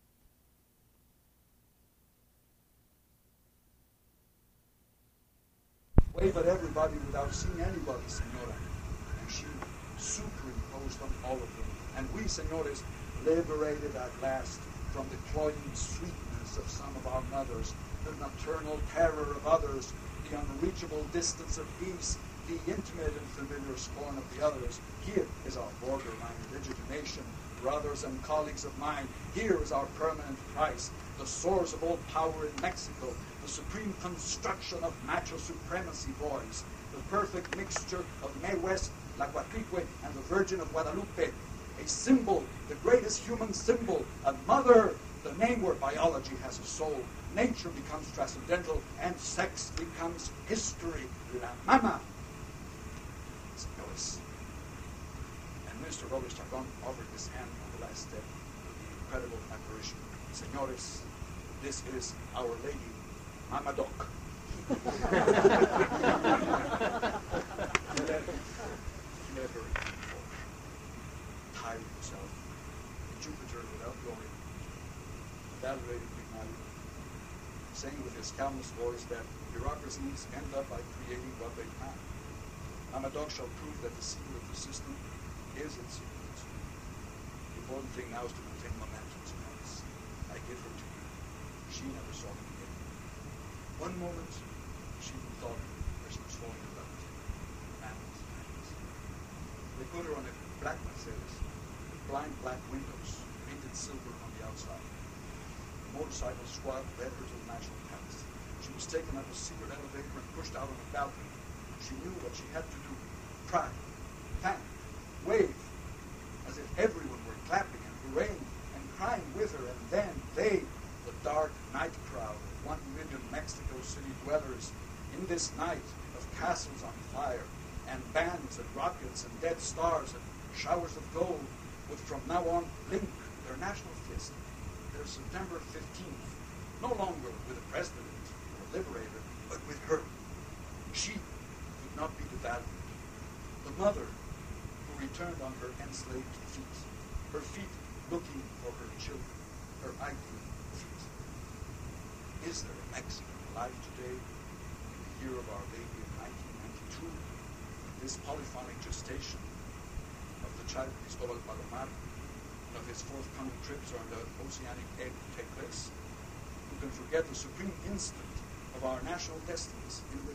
Wave at everybody without seeing anybody, Senora. And she superimposed on all of them. And we, Senores, liberated at last from the cloying sweetness of some of our mothers, the nocturnal terror of others, the unreachable distance of peace, the intimate and familiar scorn of the others. Here is our borderline legitimation, brothers and colleagues of mine. Here is our permanent price, the source of all power in Mexico, the supreme construction of macho supremacy, boys, the perfect mixture of Mae West, La Guatrique, and the Virgin of Guadalupe. A symbol, the greatest human symbol, a mother, the name where biology has a soul. Nature becomes transcendental and sex becomes history. La mama. Señores. And Minister Robles Chacon offered his hand on the last step of the incredible apparition. Señores, this is Our Lady, Mama Doc. Let her tired himself. Jupiter without glory, evaluated Pygmalion, saying with his calmest voice that bureaucracies end up by creating what they can. Mama Doc shall prove that the secret of the system is its secret. The important thing now is to maintain momentum. I give her to you. She never saw me again. One moment, she thought that she was falling in love with him. Madness. They put her on a black Mercedes, with blind black windows, painted silver on the outside. The motorcycle squad led her to the National Palace. She was taken up a secret elevator and pushed out on a balcony. She knew what she had to do. Cry, thank, wave, as if everyone were clapping and hurraying and crying with her. And then they, the dark night crowd of 1 million Mexico City dwellers, in this night of castles on fire, and bands and rockets and dead stars and showers of gold, would from now on link their national fist, their September 15th, no longer with the president or liberator, but with her. She could not be devalued. The mother who returned on her enslaved feet, her feet looking for her children, her ideal feet. Is there a Mexican alive today, in the year of Our Lady of 1992, this polyphonic gestation of the child Cristobal Palomar, and of his forthcoming trips on the oceanic egg to take place, who can forget the supreme instant of our national destinies, in which the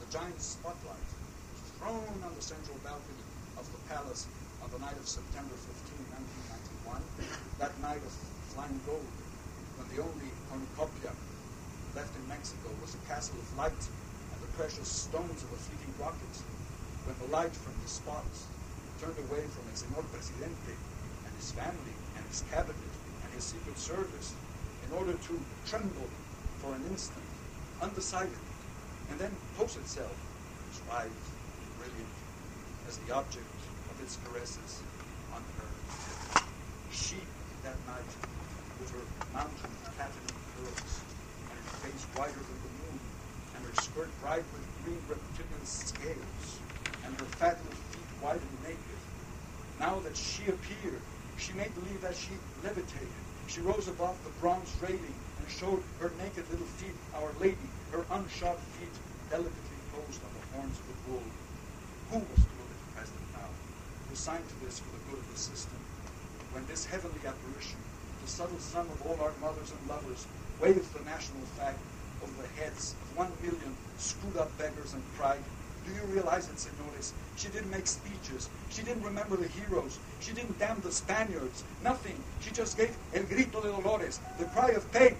the giant spotlight was thrown on the central balcony of the palace on the night of September 15, 1991, that night of flying gold, when the only cornucopia left in Mexico was a castle of light and the precious stones of a fleeting rocket, when the light from the spots turned away from el señor presidente and his family and his cabinet and his secret service in order to tremble for an instant, undecided, and then pose itself, suave and brilliant, as the object of its caresses on her. She, that night, with her mountain platinum curls, and her face whiter than the moon, and her skirt bright with green reptilian scales, and her fat little feet white and naked. Now that she appeared, she made believe that she levitated. She rose above the bronze railing and showed her naked little feet, Our Lady, her unshod feet, delicately posed on the horns of the bull. Who was to look at the president now? Who signed to this for the good of the system? When this heavenly apparition, the subtle son of all our mothers and lovers, waved the national flag over the heads of 1 million screwed-up beggars and cried, "Do you realize it, senores? She didn't make speeches. She didn't remember the heroes. She didn't damn the Spaniards. Nothing. She just gave el grito de dolores, the cry of pain.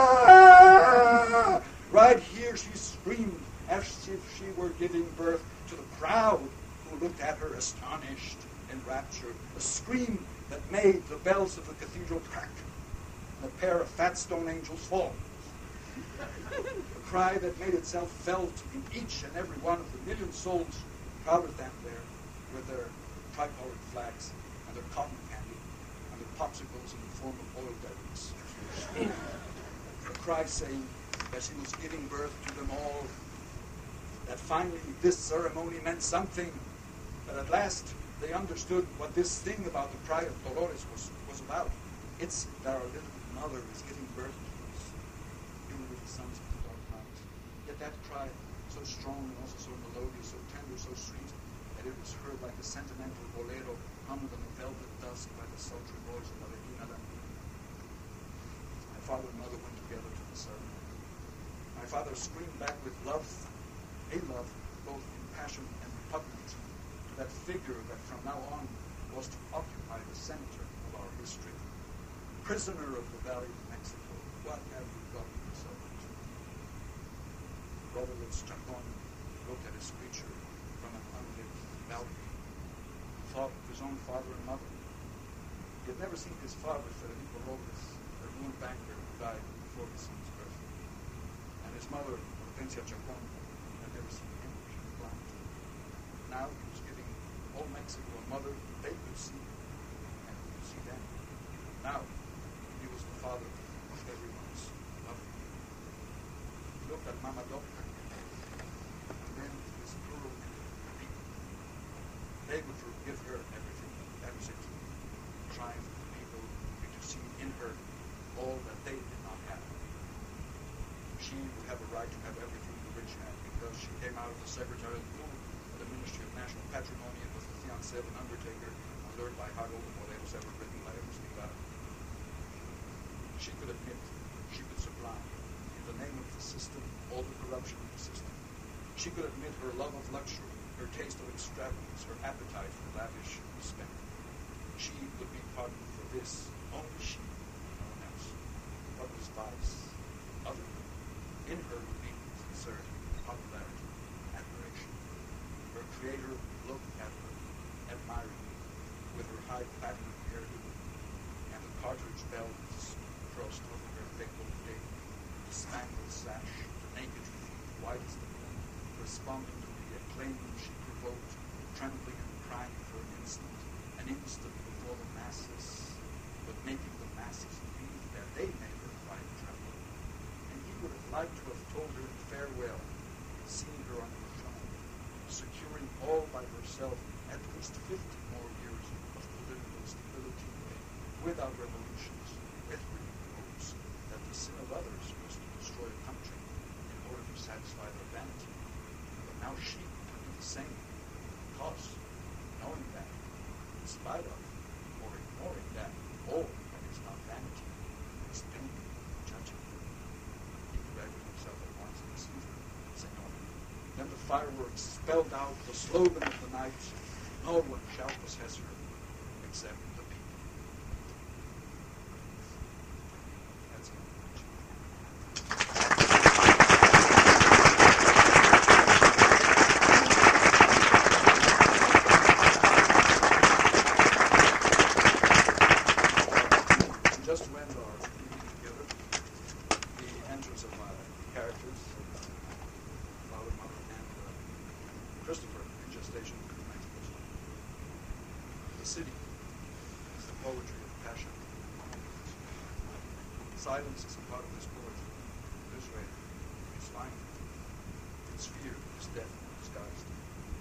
Ah! Right here she screamed as if she were giving birth to the crowd who looked at her astonished, enraptured. A scream that made the bells of the cathedral crack and a pair of fat stone angels fall. A cry that made itself felt in each and every one of the million souls crowded down there with their tricolored flags and their cotton candy and their popsicles in the form of oil derricks. A cry saying that she was giving birth to them all, that finally this ceremony meant something, that at last they understood what this thing about the cry of Dolores was about. It's that our little mother is giving birth to us, you little sons of the dark night. Yet that cry, so strong and also so melodious, so tender, so sweet, that it was heard like a sentimental bolero hummed on the velvet dusk by the sultry voice of La Regina Landina. My father and mother went together to the ceremony. My father screamed back with love, a love both impassioned and repugnant, to that figure that from now on was to occupy the center of our history. Prisoner of the Valley of Mexico, what have you gotten yourself into? Rodriguez Chacon looked at his creature from an unlit balcony, thought of his own father and mother. He had never seen his father, Federico Robles, a ruined banker who died before his son's birth. And his mother, Hortensia Chacon, had never seen him. She was blind. Now he was giving all Mexico a mother they could see, and who could see them. Now he was the father of everyone's mother. He looked at Mama Doctor, and then to his plural people. They would forgive her everything. That was it. Trying for the people to see in her all that they did not have. She would have a right to have everything the rich had, because she came out of the Secretariat of the Ministry of National Patrimony and was the fiancée of an undertaker, and learned by heart all the modelos ever written by Agustín Lara. She could admit, she could sublime, in the name of the system, all the corruption of the system. She could admit her love of luxury, her taste of extravagance, her appetite for lavish spending. She would be pardoned for this, only she, no one else. What was vice? Other in her would be sincerity, popularity, admiration. Her creator looked at her, admiringly, with her high platinum hairdo, and the cartridge bells crossed over her veined day, the spangled sash, the naked feet, white as the moon, responding to the acclaim she provoked, trembling and crying for an instant before the masses, but making the masses believe that they made her cry and tremble. And he would have liked to have told her in farewell, seeing her on her throne, securing all by herself at least 50 more years of political stability, without revolutions, with removes, that the sin of others was to destroy a country in order to satisfy their vanity. But now she would do the same, because, knowing that, in spite of, or ignoring that, all that is not vanity, is pain, judging. He corrected himself at once and received her, Senor. Then the spelled out the slogan of the night, "No one shall possess her except the people." That's just to end our meeting together, the entrance of my characters, Father, Mother, and Christopher in gestation in Mexico City. The city is the poetry of passion. Silence is a part of this poetry. This way, it's fine. Its fear is death disguised.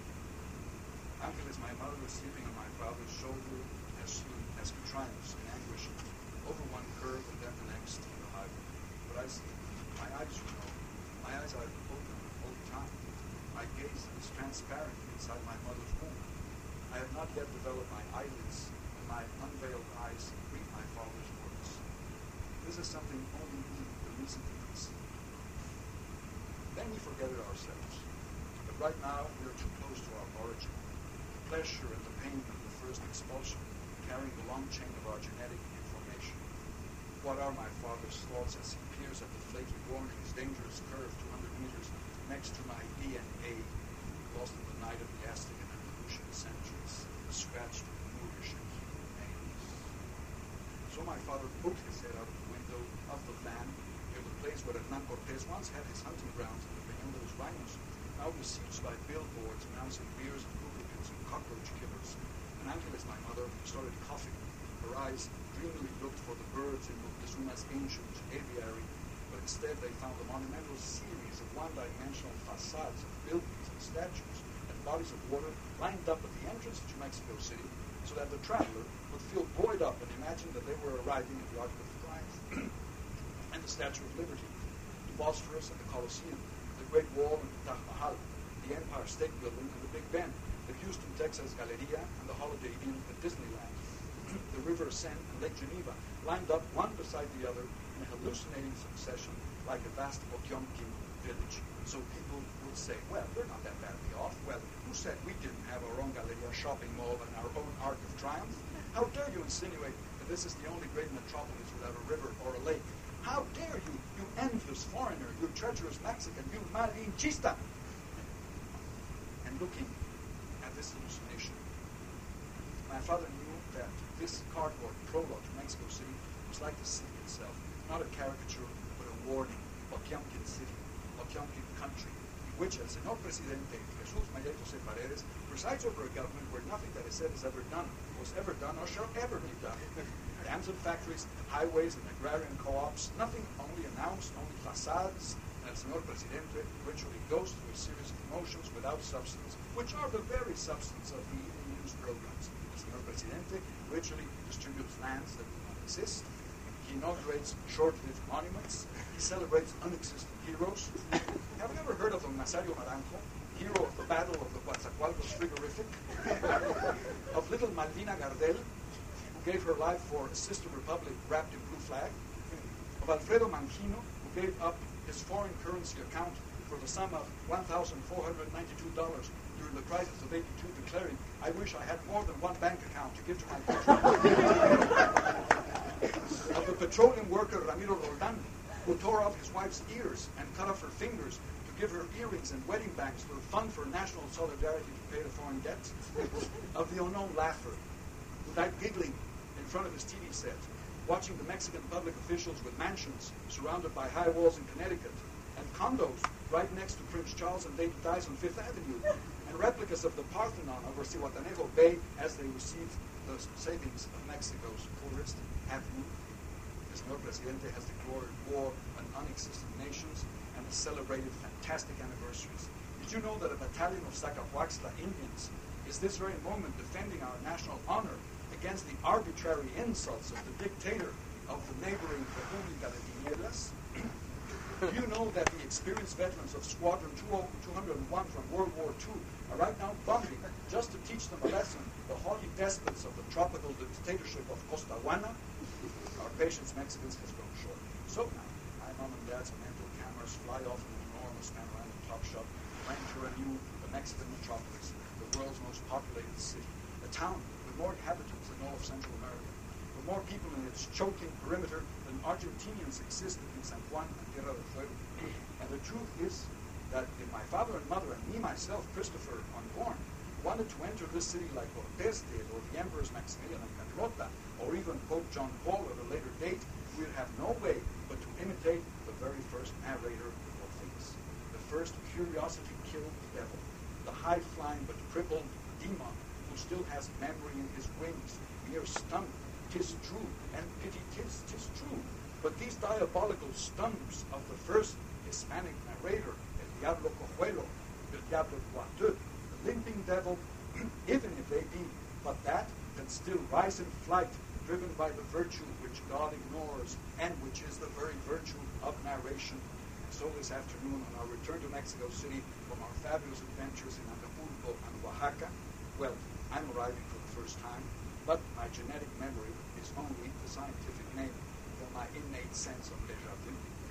Ángeles, my mother, is sleeping on my father's shoulder as he triumphs in anguish over one curve and then the next on the highway. But I see, my eyes, you know, my eyes are open all the time. My gaze is transparent inside my mother's womb. I have not yet developed my eyelids, and my unveiled eyes read my father's words. This is something only we, the recently conceived. Then we forget it ourselves. But right now, we are too close to our origin. The pleasure and the pain of the first expulsion, carrying the long chain of our genetic information. What are my father's thoughts as he peers at the flaky warnings, dangerous curve 200 meters next to my DNA, lost in the night of the Aztec and Andalusian centuries, scratched with Moorish and Hebrew names. So my father poked his head out of the window of the van near the place where Hernán Cortés once had his hunting grounds in the Peñón de los Baños, now besieged by billboards announcing beers and lubricants and cockroach killers. And Ángeles, my mother, started coughing. Her eyes dreamily looked for the birds in Moctezuma's ancient aviary, but instead they found a monumental series of one-dimensional facades of buildings and statues and bodies of water lined up at the entrance to Mexico City, so that the traveler would feel buoyed up and imagine that they were arriving at the Arc of Triumph and the Statue of Liberty, the Bosphorus and the Colosseum, the Great Wall and the Taj Mahal, the Empire State Building and the Big Ben, the Houston, Texas Galleria and the Holiday Inn at Disneyland, the River Seine and Lake Geneva, lined up one beside the other in a hallucinating succession like a vast Potemkin village. So people would say, well, we're not that badly off. Well, who said we didn't have our own Galleria shopping mall and our own Arc of Triumph? How dare you insinuate that this is the only great metropolis without a river or a lake? How dare you, you envious foreigner, you treacherous Mexican, you malinchista! And looking at this hallucination, my father knew that this cardboard prologue to Mexico City was like the city itself, not a caricature, but a warning. Potemkin City, Potemkin country, in which el señor presidente Jesús María José Paredes presides over a government where nothing that is said is ever done, was ever done, or shall ever be done. Dams and factories, highways and agrarian co-ops, nothing, only announced, only facades, and el señor presidente eventually goes through a series of motions without substance, which are the very substance of the evening news programs. El señor presidente literally distributes lands that do not exist. He inaugurates short-lived monuments. He celebrates unexistent heroes. Have you ever heard of Don Nazario Naranjo, hero of the Battle of the Coatzacoalcos Frigorific? Of little Malvina Gardel, who gave her life for a sister republic wrapped in blue flag? Of Alfredo Mangino, who gave up his foreign currency account for the sum of $1,492 during the crisis of '82, declaring, "I wish I had more than one bank account to give to my country." Of the petroleum worker Ramiro Roldan, who tore off his wife's ears and cut off her fingers to give her earrings and wedding bands for a fund for national solidarity to pay the foreign debt. Of the unknown laugher, who died giggling in front of his TV set, watching the Mexican public officials with mansions surrounded by high walls in Connecticut, and condos right next to Prince Charles and Lady Di's on Fifth Avenue, and replicas of the Parthenon over Zihuatanejo Bay as they received the savings of Mexico's poorest. Have you? The señor presidente has declared war on unexistent nations and has celebrated fantastic anniversaries. Did you know that a battalion of Zacahuaxtla Indians is this very moment defending our national honor against the arbitrary insults of the dictator of the neighboring República de Tinieblas? Do you know that the experienced veterans of Squadron 201 from World War II are right now bombing just to teach them a lesson, the haughty despots of the tropical dictatorship of Costaguana? Our patience, Mexicans, has grown short. So now, my mom and dad's mental cameras fly off in an enormous panoramic top shot, flying through a new the Mexican metropolis, the world's most populated city, a town with more inhabitants than all of Central America, with more people in its choking perimeter than Argentinians existed in San Juan and Tierra del Fuego. And the truth is that if my father and mother and me myself, Christopher, unborn, wanted to enter this city like Cortés did, or the emperors Maximilian and Carlota, or even Pope John Paul at a later date, we'd have no way but to imitate the very first narrator of all things. The first curiosity-killed devil, the high-flying but crippled demon who still has memory in his wings, mere stump, 'tis true, and pity 'tis true. But these diabolical stumps of the first Hispanic narrator, El Diablo Cojuelo, El Diablo Boiteux, the limping devil, even if they be but that, can still rise in flight, driven by the virtue which God ignores, and which is the very virtue of narration. And so this afternoon, on our return to Mexico City from our fabulous adventures in Acapulco and Oaxaca, well, I'm arriving for the first time, but my genetic memory is only the scientific name for my innate sense of déjà vu.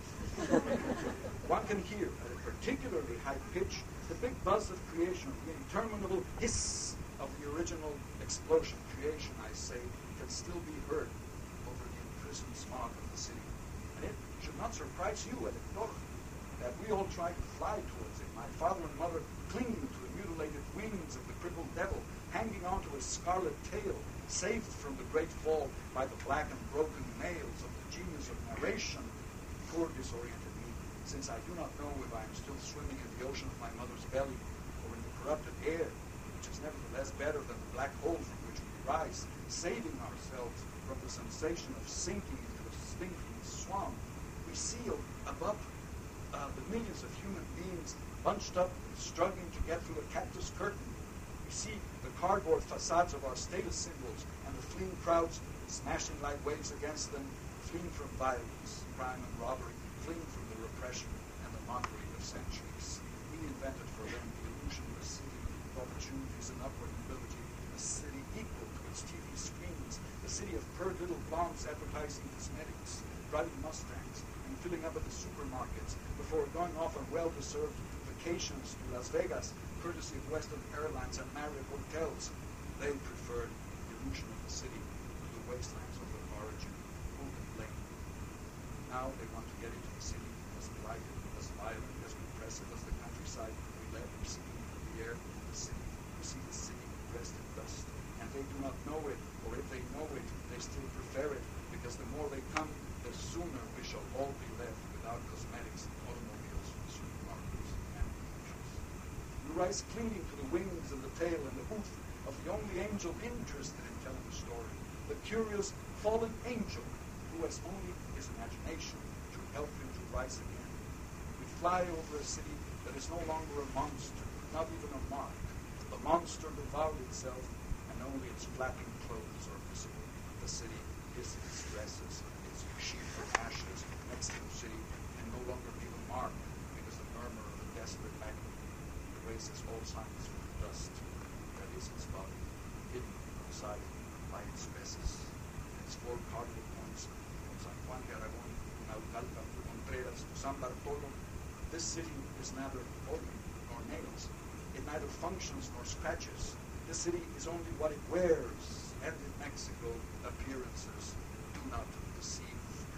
One can hear at a particularly high pitch the big buzz of creation, the interminable hiss of the original explosion. Creation, I say, can still be heard over the imprisoned smog of the city. And it should not surprise you, Elector, that we all try to fly towards it, my father and mother clinging to the mutilated wings of the crippled devil, hanging onto his scarlet tail, saved from the great fall by the black and broken nails of the genius of narration. Poor disoriented me, since I do not know if I am still swimming in the ocean of my mother's belly, or in the corrupted air, which is nevertheless better than the black hole from which we rise, saving ourselves from the sensation of sinking into a stinking swamp. We see above the millions of human beings bunched up, struggling to get through a cactus curtain. We see the cardboard facades of our status symbols and the fleeing crowds smashing like waves against them, fleeing from violence, crime, and robbery, fleeing from the repression and the mockery of centuries. We invented for them the illusion of a city of opportunities and upward mobility, a city equal to its TV screens, a city of pert little blondes advertising cosmetics, driving Mustangs, and filling up at the supermarkets before going off on well-deserved vacations to Las Vegas, courtesy of Western Airlines and Marriott hotels. They preferred the illusion of the city to the wastelands of their origin. Who can blame them? Now they want to get into the city as blighted, as violent, as repressive as the countryside we let receding from the air. We see the city dressed in dust, and they do not know it, or if they know it, they still prefer it, because the more they come, the sooner we shall all be left without cosmetics, automobiles, supermarkets, and pictures. We rise clinging to the wings and the tail and the hoof of the only angel interested in telling the story, the curious fallen angel who has only his imagination to help him to rise again. We fly over a city that is no longer a monster, not even a mark. The monster devoured itself, and only its flapping clothes are visible. The city is its dresses, its sheet from ashes. Mexico City can no longer be the mark, because the murmur of the desperate magnet erases all signs from the dust. That is its body, hidden outside by its dresses. Its four cardinal points, from San Juan de Aragón, Naucalpan, Contreras, to San Bartolo. This city is neither body nor nails. It neither functions nor scratches. This city is only what it wears, and in Mexico, appearances do not deceive.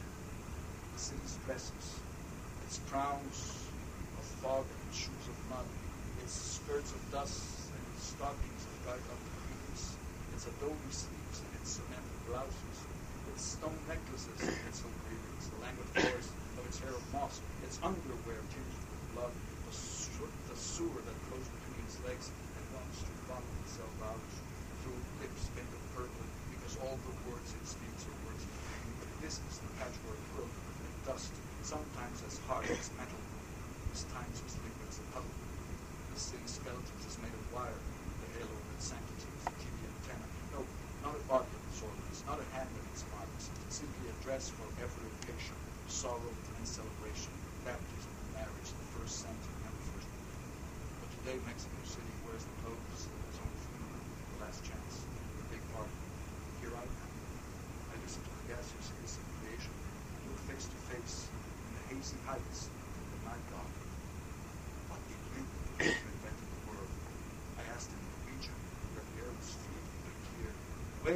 The city's dresses, its crowns of fog and its shoes of mud, its skirts of dust and its stockings of dried up beans, its adobe sleeves and its cemented blouses, its stone necklaces and its oak earrings, the languid forest of its hair of moss, its underwear tinged with blood, the sewer that flows between its legs and wants to vomit itself out through lips painted purple, because all the words it speaks are words of pain. But this is the patchwork quilt and dust, sometimes as hard as metal, at times as liquid as a puddle. The city's skeleton is made of wire, the halo of its sanctity is a TV antenna. No, not a body of its organs, not a hand of its marks, simply a dress for every occasion, sorrow and celebration, baptism, marriage, the first cent and the first week. But today Mexico City wears the clothes of its own funeral, the last chance, the big party. Here I am. I listen to the gaseous hiss of creation and look face to face in the hazy heights of my God. What did you do to invent the world?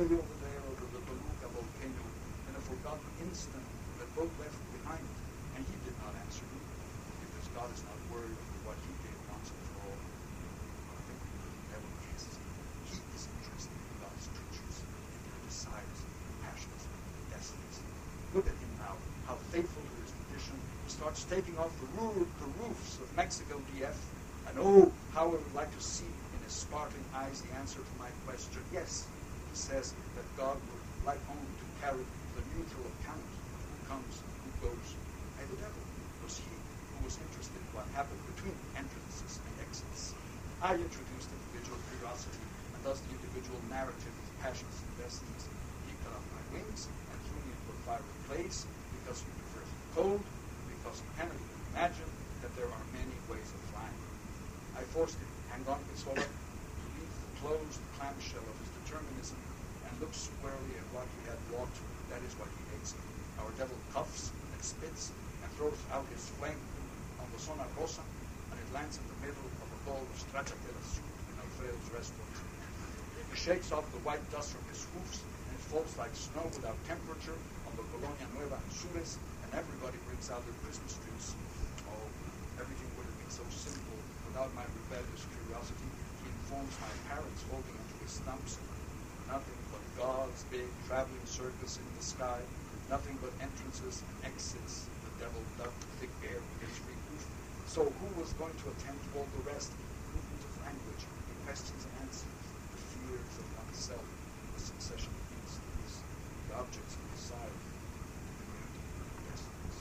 way over there over the Beluga volcano in a forgotten instant that both left behind. And he did not answer me, because God is not worried over what he gave once and for all. I think the devil is. He is interested in God's creatures, in their desires, passions, destinies. Look at him now, how faithful to his tradition. He starts taking off the roofs of Mexico DF. And oh, how I would like to see in his sparkling eyes the answer to my question. Yes, he says that God would like only to carry the neutral account, who comes, who goes. And the devil was he who was interested in what happened between entrances and exits. I introduced individual curiosity, and thus the individual narrative of passions and destinies. He cut off my wings and threw me into a fiery place because he prefers the cold, because he cannot even imagine that there are many ways of flying. I forced him, hang on, Pistola, to leave the closed clamshell of his determinism and look squarely at what he had walked. That is what he hates. Our devil puffs and spits and throws out his flame on the Zona Rosa, and it lands in the middle of a bowl of stracciatella soup in Alfredo's restaurant. He shakes off the white dust from his hoofs, and it falls like snow without temperature on the Colonia Nueva and Suez, and everybody brings out their Christmas trees. Oh, everything would have been so simple without my rebellious curiosity. He informs my parents holding onto his stumps. Nothing but God's big traveling circus in the sky. Nothing but entrances and exits. The devil dug the thick air with his free roof. So who was going to attempt all the rest? Movement of language, the questions and answers, the fears of oneself, the succession of instincts, the objects of desire, the unity of destinies.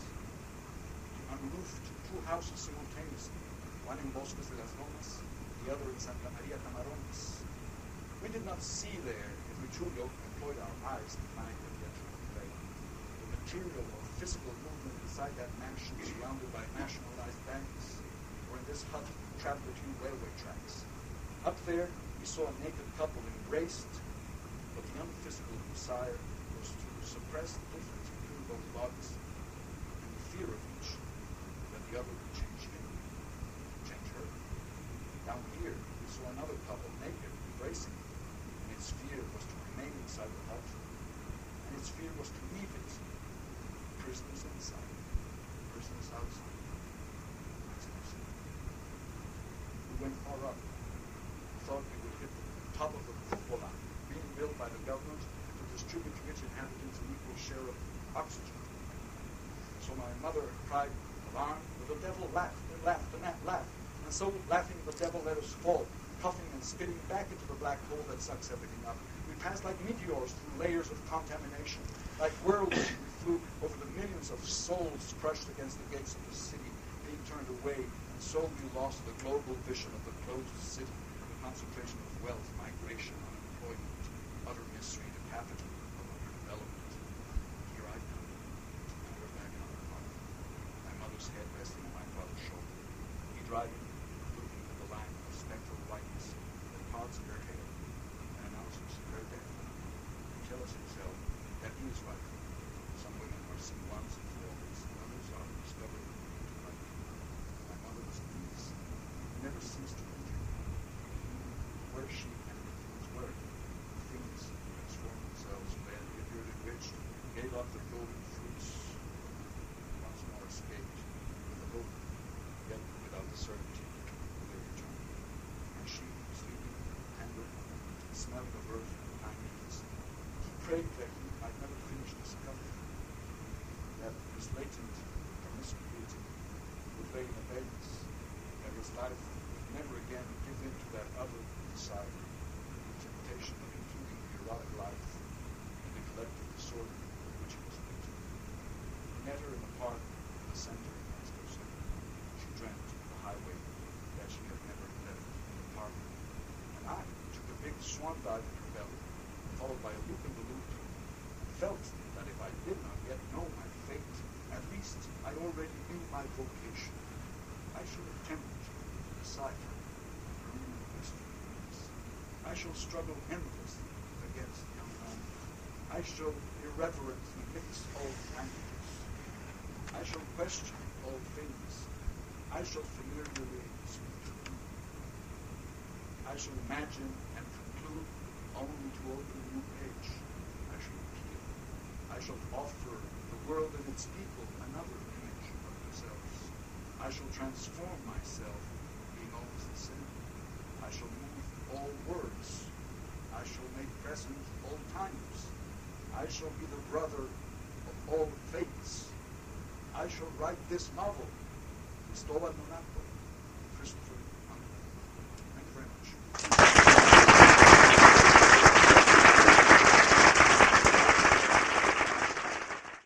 He unroofed two houses simultaneously, one in Bosques de las Lomas, the other in Santa Maria Camarones. We did not see there if we truly employed our eyes to find what he had to convey. The material or physical movement inside that mansion surrounded by nationalized banks, or in this hut trapped between railway tracks. Up there, we saw a naked couple embraced, but the unphysical desire was to suppress the difference between both bodies and the fear of each, that the other would change him, change her. Down here, we saw another couple naked, embracing. Its fear was to remain inside the hut, and its fear was to leave it. Prisoners inside, prisoners outside. We went far up. Thought we would hit the top of the cupola being built by the government to distribute to its inhabitants an equal share of oxygen. So my mother cried, alarm, but the devil laughed and laughed and laughed. And so, laughing, the devil let us fall, puffing and spitting back into the black hole that sucks everything up. We passed like meteors through layers of contamination. Like whirlwinds, we flew over the millions of souls crushed against the gates of the city, being turned away, and so we lost the global vision of the closed city, the concentration of wealth, migration, unemployment, utter misery, the capital of underdevelopment. Here I come, and we're back on the farm. My mother's head resting on my father's shoulder. He driving, looking at the line of spectral whiteness that parts of her hair, and announces her death. He tells himself that he is right. Some women are seen once and for always, others are discovered to life. My mother was pleased. He never ceased to read her. Where she and the things were, things transformed themselves when the bearded witch gave up the golden fruits, once more escaped with the hope, yet without the certainty of their return. And she, sleeping, tender, smelling of earth behind knees, he prayed that he might never finish discovering that his latent promiscuity would lay in abeyance, that his life would never again give in to that other desire, the temptation of including the erotic life in the collective disorder of which he was victim. He met her in the park in the center of Mexico City. She dreamt of the highway that she had never left in the park. And I took a big swan dive in her belly, followed by a loop in the loop, and felt that if I did not yet know my fate, at least I already knew my vocation. I should attempt to decipher the mysteries. I shall struggle endlessly against the unknown. I shall irreverently mix all languages. I shall question all things. I shall familiarly speak. I shall imagine and conclude only to open a new page. I shall appeal. I shall offer the world and its people another image of themselves. I shall transform myself, being always the same. I shall move all words. I shall make present all times. I shall be the brother of all faiths. I shall write this novel, Cristóbal Nonato, Christopher